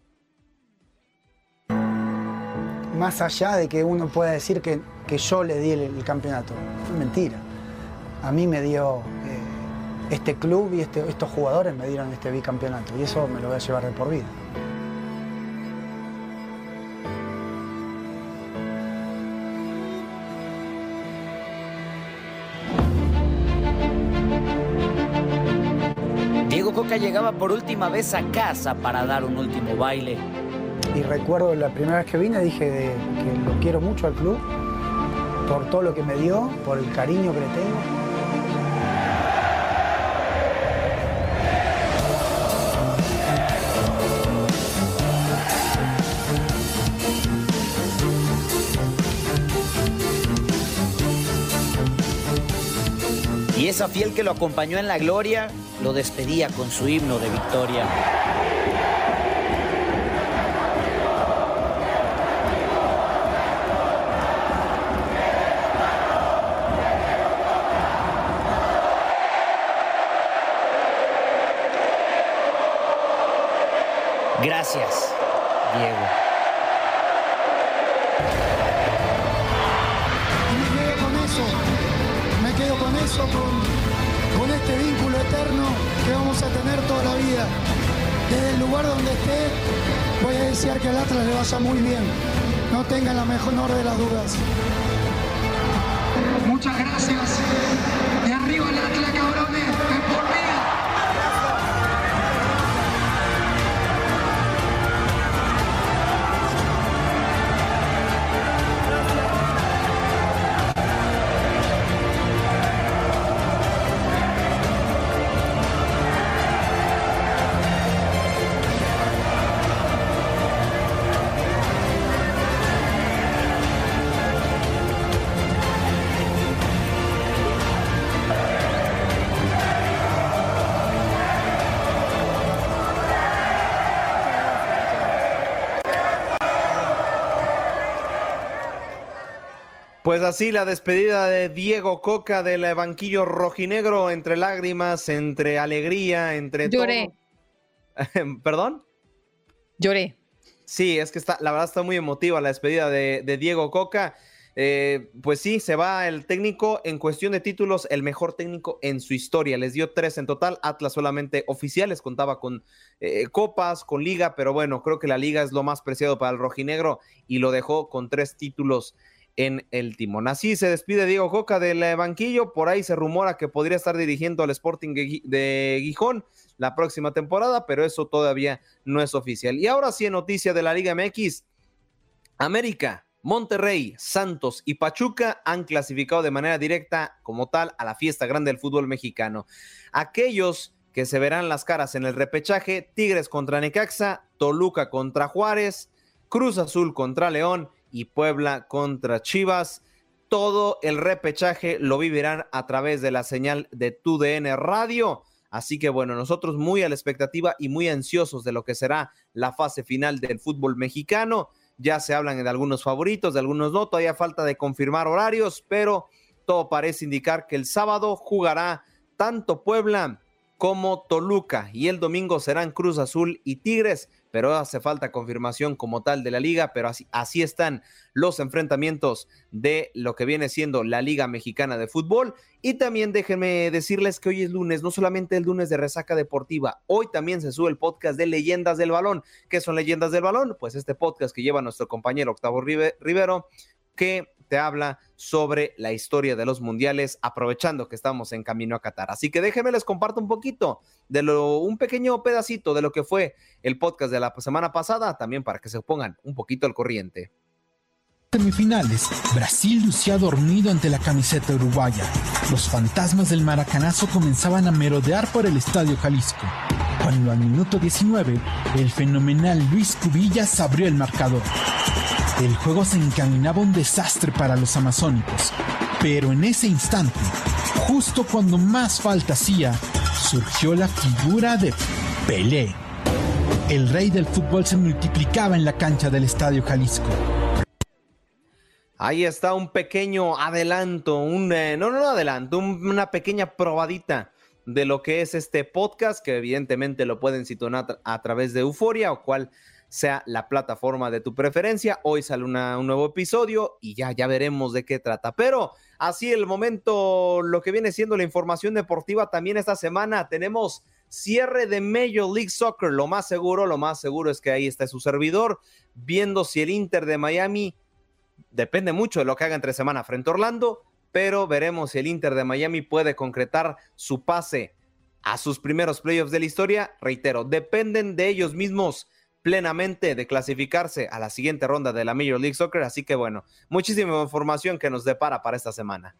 Speaker 12: Más allá de que uno pueda decir que yo le di el campeonato, es mentira. A mí me dio este club y estos jugadores me dieron este bicampeonato y eso me lo voy a llevar de por vida.
Speaker 13: Diego Cocca llegaba por última vez a casa para dar un último baile.
Speaker 12: Y recuerdo la primera vez que vine dije que lo quiero mucho al club, por todo lo que me dio, por el cariño que le tengo.
Speaker 13: Y esa fiel que lo acompañó en la gloria, lo despedía con su himno de victoria. Gracias, Diego.
Speaker 14: Me quedo con eso, con este vínculo eterno que vamos a tener toda la vida. Desde el lugar donde esté, voy a desear que al Atlas le vaya muy bien. No tengan la menor de las dudas. Muchas gracias. De arriba el Atlas, cabrones, de por vida.
Speaker 5: Pues así la despedida de Diego Cocca del banquillo rojinegro, entre lágrimas, entre alegría, entre
Speaker 3: Lloré.
Speaker 5: todo. ¿Perdón?
Speaker 3: Lloré.
Speaker 5: Sí, es que la verdad está muy emotiva la despedida de Diego Cocca. Pues sí, se va el técnico en cuestión de títulos, el mejor técnico en su historia. Les dio 3 en total. Atlas solamente oficiales, contaba con copas, con liga, pero bueno, creo que la liga es lo más preciado para el rojinegro y lo dejó con 3 títulos en el timón. Así se despide Diego Cocca del banquillo. Por ahí se rumora que podría estar dirigiendo al Sporting de Gijón la próxima temporada, pero eso todavía no es oficial. Y ahora sí, en noticia de la Liga MX, América, Monterrey, Santos y Pachuca han clasificado de manera directa como tal a la fiesta grande del fútbol mexicano. Aquellos que se verán las caras en el repechaje: Tigres contra Necaxa, Toluca contra Juárez, Cruz Azul contra León y Puebla contra Chivas. Todo el repechaje lo vivirán a través de la señal de TUDN Radio. Así que bueno, nosotros muy a la expectativa y muy ansiosos de lo que será la fase final del fútbol mexicano. Ya se hablan de algunos favoritos, de algunos no, todavía falta de confirmar horarios, pero todo parece indicar que el sábado jugará tanto Puebla como Toluca y el domingo serán Cruz Azul y Tigres, pero hace falta confirmación como tal de la liga, pero así están los enfrentamientos de lo que viene siendo la Liga Mexicana de Fútbol. Y también déjenme decirles que hoy es lunes, no solamente el lunes de Resaca Deportiva, hoy también se sube el podcast de Leyendas del Balón. ¿Qué son Leyendas del Balón? Pues este podcast que lleva nuestro compañero Octavo Rivero, que te habla sobre la historia de los mundiales, aprovechando que estamos en camino a Qatar. Así que déjenme les comparto un poquito un pequeño pedacito de lo que fue el podcast de la semana pasada, también para que se pongan un poquito al corriente.
Speaker 15: Semifinales, Brasil lucía dormido ante la camiseta uruguaya. Los fantasmas del maracanazo comenzaban a merodear por el Estadio Jalisco, cuando al minuto 19, el fenomenal Luis Cubillas abrió el marcador. El juego se encaminaba a un desastre para los amazónicos, pero en ese instante, justo cuando más falta hacía, surgió la figura de Pelé. el rey del fútbol se multiplicaba en la cancha del Estadio Jalisco.
Speaker 5: Ahí está un pequeño adelanto, una pequeña probadita de lo que es este podcast, que evidentemente lo pueden sintonizar a través de Euforia o cual sea la plataforma de tu preferencia. Hoy sale un nuevo episodio y ya veremos de qué trata. Pero así el momento, lo que viene siendo la información deportiva, también esta semana tenemos cierre de Major League Soccer. Lo más seguro es que ahí está su servidor, viendo si el Inter de Miami, depende mucho de lo que haga entre semana frente a Orlando, pero veremos si el Inter de Miami puede concretar su pase a sus primeros playoffs de la historia. Reitero, dependen de ellos mismos plenamente de clasificarse a la siguiente ronda de la Major League Soccer, así que bueno, muchísima información que nos depara para esta semana.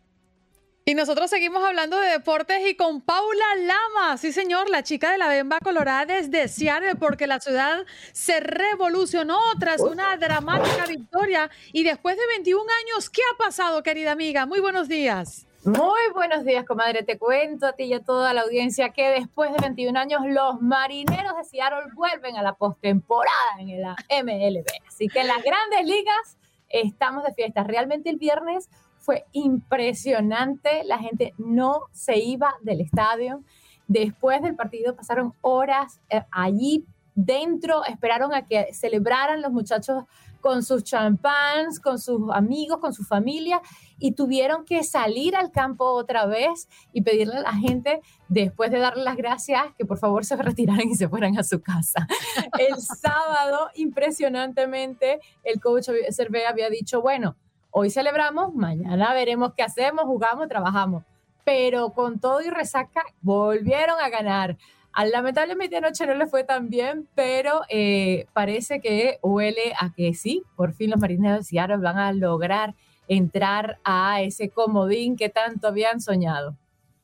Speaker 3: Y nosotros seguimos hablando de deportes y con Paula Lama, sí señor, la chica de la Bemba Colorada desde Seattle, porque la ciudad se revolucionó tras una dramática victoria. Y después de 21 años, ¿qué ha pasado, querida amiga? Muy buenos días.
Speaker 16: Muy buenos días, comadre. Te cuento a ti y a toda la audiencia que después de 21 años los Marineros de Seattle vuelven a la postemporada en la MLB. Así que en las grandes ligas estamos de fiesta. Realmente el viernes fue impresionante, la gente no se iba del estadio. Después del partido pasaron horas allí dentro, esperaron a que celebraran los muchachos con sus champáns, con sus amigos, con su familia, y tuvieron que salir al campo otra vez y pedirle a la gente, después de darle las gracias, que por favor se retiraran y se fueran a su casa. El sábado, impresionantemente, el coach Cervé había dicho, bueno, hoy celebramos, mañana veremos qué hacemos, jugamos, trabajamos. Pero con todo y resaca, volvieron a ganar. Lamentablemente anoche no le fue tan bien, pero parece que huele a que sí, por fin los Marineros de Seattle van a lograr entrar a ese comodín que tanto habían soñado.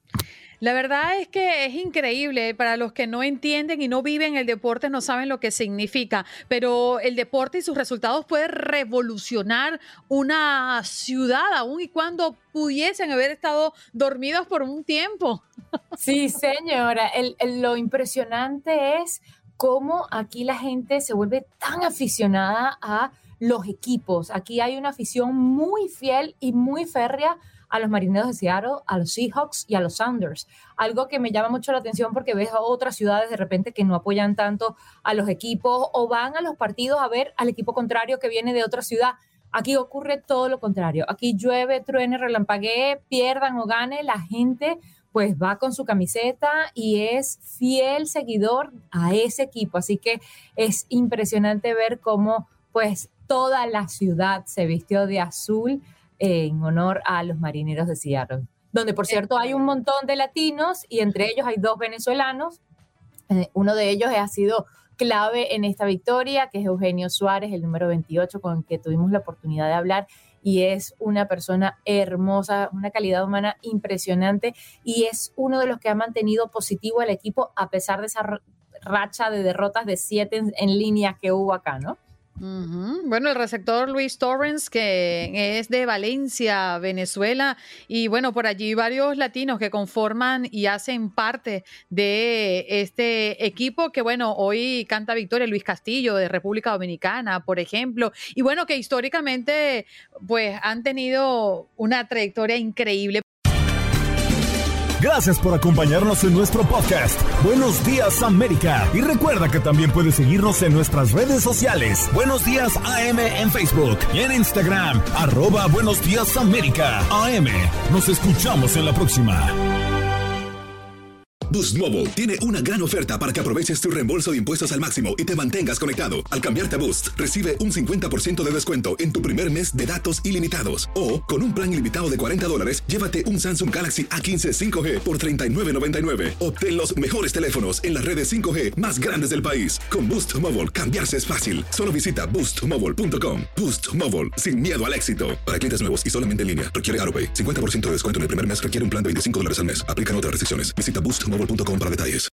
Speaker 3: La verdad es que es increíble. Para los que no entienden y no viven el deporte, no saben lo que significa, pero el deporte y sus resultados puede revolucionar una ciudad, aun y cuando pudiesen haber estado dormidos por un tiempo.
Speaker 16: Sí, señora. Lo impresionante es cómo aquí la gente se vuelve tan aficionada a los equipos. Aquí hay una afición muy fiel y muy férrea a los Marineros de Seattle, a los Seahawks y a los Sounders. Algo que me llama mucho la atención porque ves a otras ciudades de repente que no apoyan tanto a los equipos o van a los partidos a ver al equipo contrario que viene de otra ciudad. Aquí ocurre todo lo contrario. Aquí llueve, truene, relampaguee, pierdan o gane, la gente pues va con su camiseta y es fiel seguidor a ese equipo. Así que es impresionante ver cómo pues toda la ciudad se vistió de azul en honor a los Marineros de Seattle, donde por cierto hay un montón de latinos y entre ellos hay 2 venezolanos. Uno de ellos ha sido clave en esta victoria, que es Eugenio Suárez, el número 28, con el que tuvimos la oportunidad de hablar, y es una persona hermosa, una calidad humana impresionante, y es uno de los que ha mantenido positivo al equipo a pesar de esa racha de derrotas de 7 en línea que hubo acá, ¿no?
Speaker 3: Bueno, el receptor Luis Torrens, que es de Valencia, Venezuela, y bueno, por allí varios latinos que conforman y hacen parte de este equipo que bueno, hoy canta victoria. Luis Castillo de República Dominicana, por ejemplo, y bueno, que históricamente pues han tenido una trayectoria increíble.
Speaker 2: Gracias por acompañarnos en nuestro podcast Buenos Días América. Y recuerda que también puedes seguirnos en nuestras redes sociales. Buenos Días AM en Facebook y en Instagram, @Buenos Días América AM. Nos escuchamos en la próxima.
Speaker 1: Boost Mobile tiene una gran oferta para que aproveches tu reembolso de impuestos al máximo y te mantengas conectado. Al cambiarte a Boost, recibe un 50% de descuento en tu primer mes de datos ilimitados. O, con un plan ilimitado de $40, llévate un Samsung Galaxy A15 5G por $39.99. Obtén los mejores teléfonos en las redes 5G más grandes del país. Con Boost Mobile, cambiarse es fácil. Solo visita boostmobile.com. Boost Mobile, sin miedo al éxito. Para clientes nuevos y solamente en línea, requiere AutoPay. 50% de descuento en el primer mes, requiere un plan de $25 al mes. Aplican otras restricciones. Visita boostmobile.com para detalles.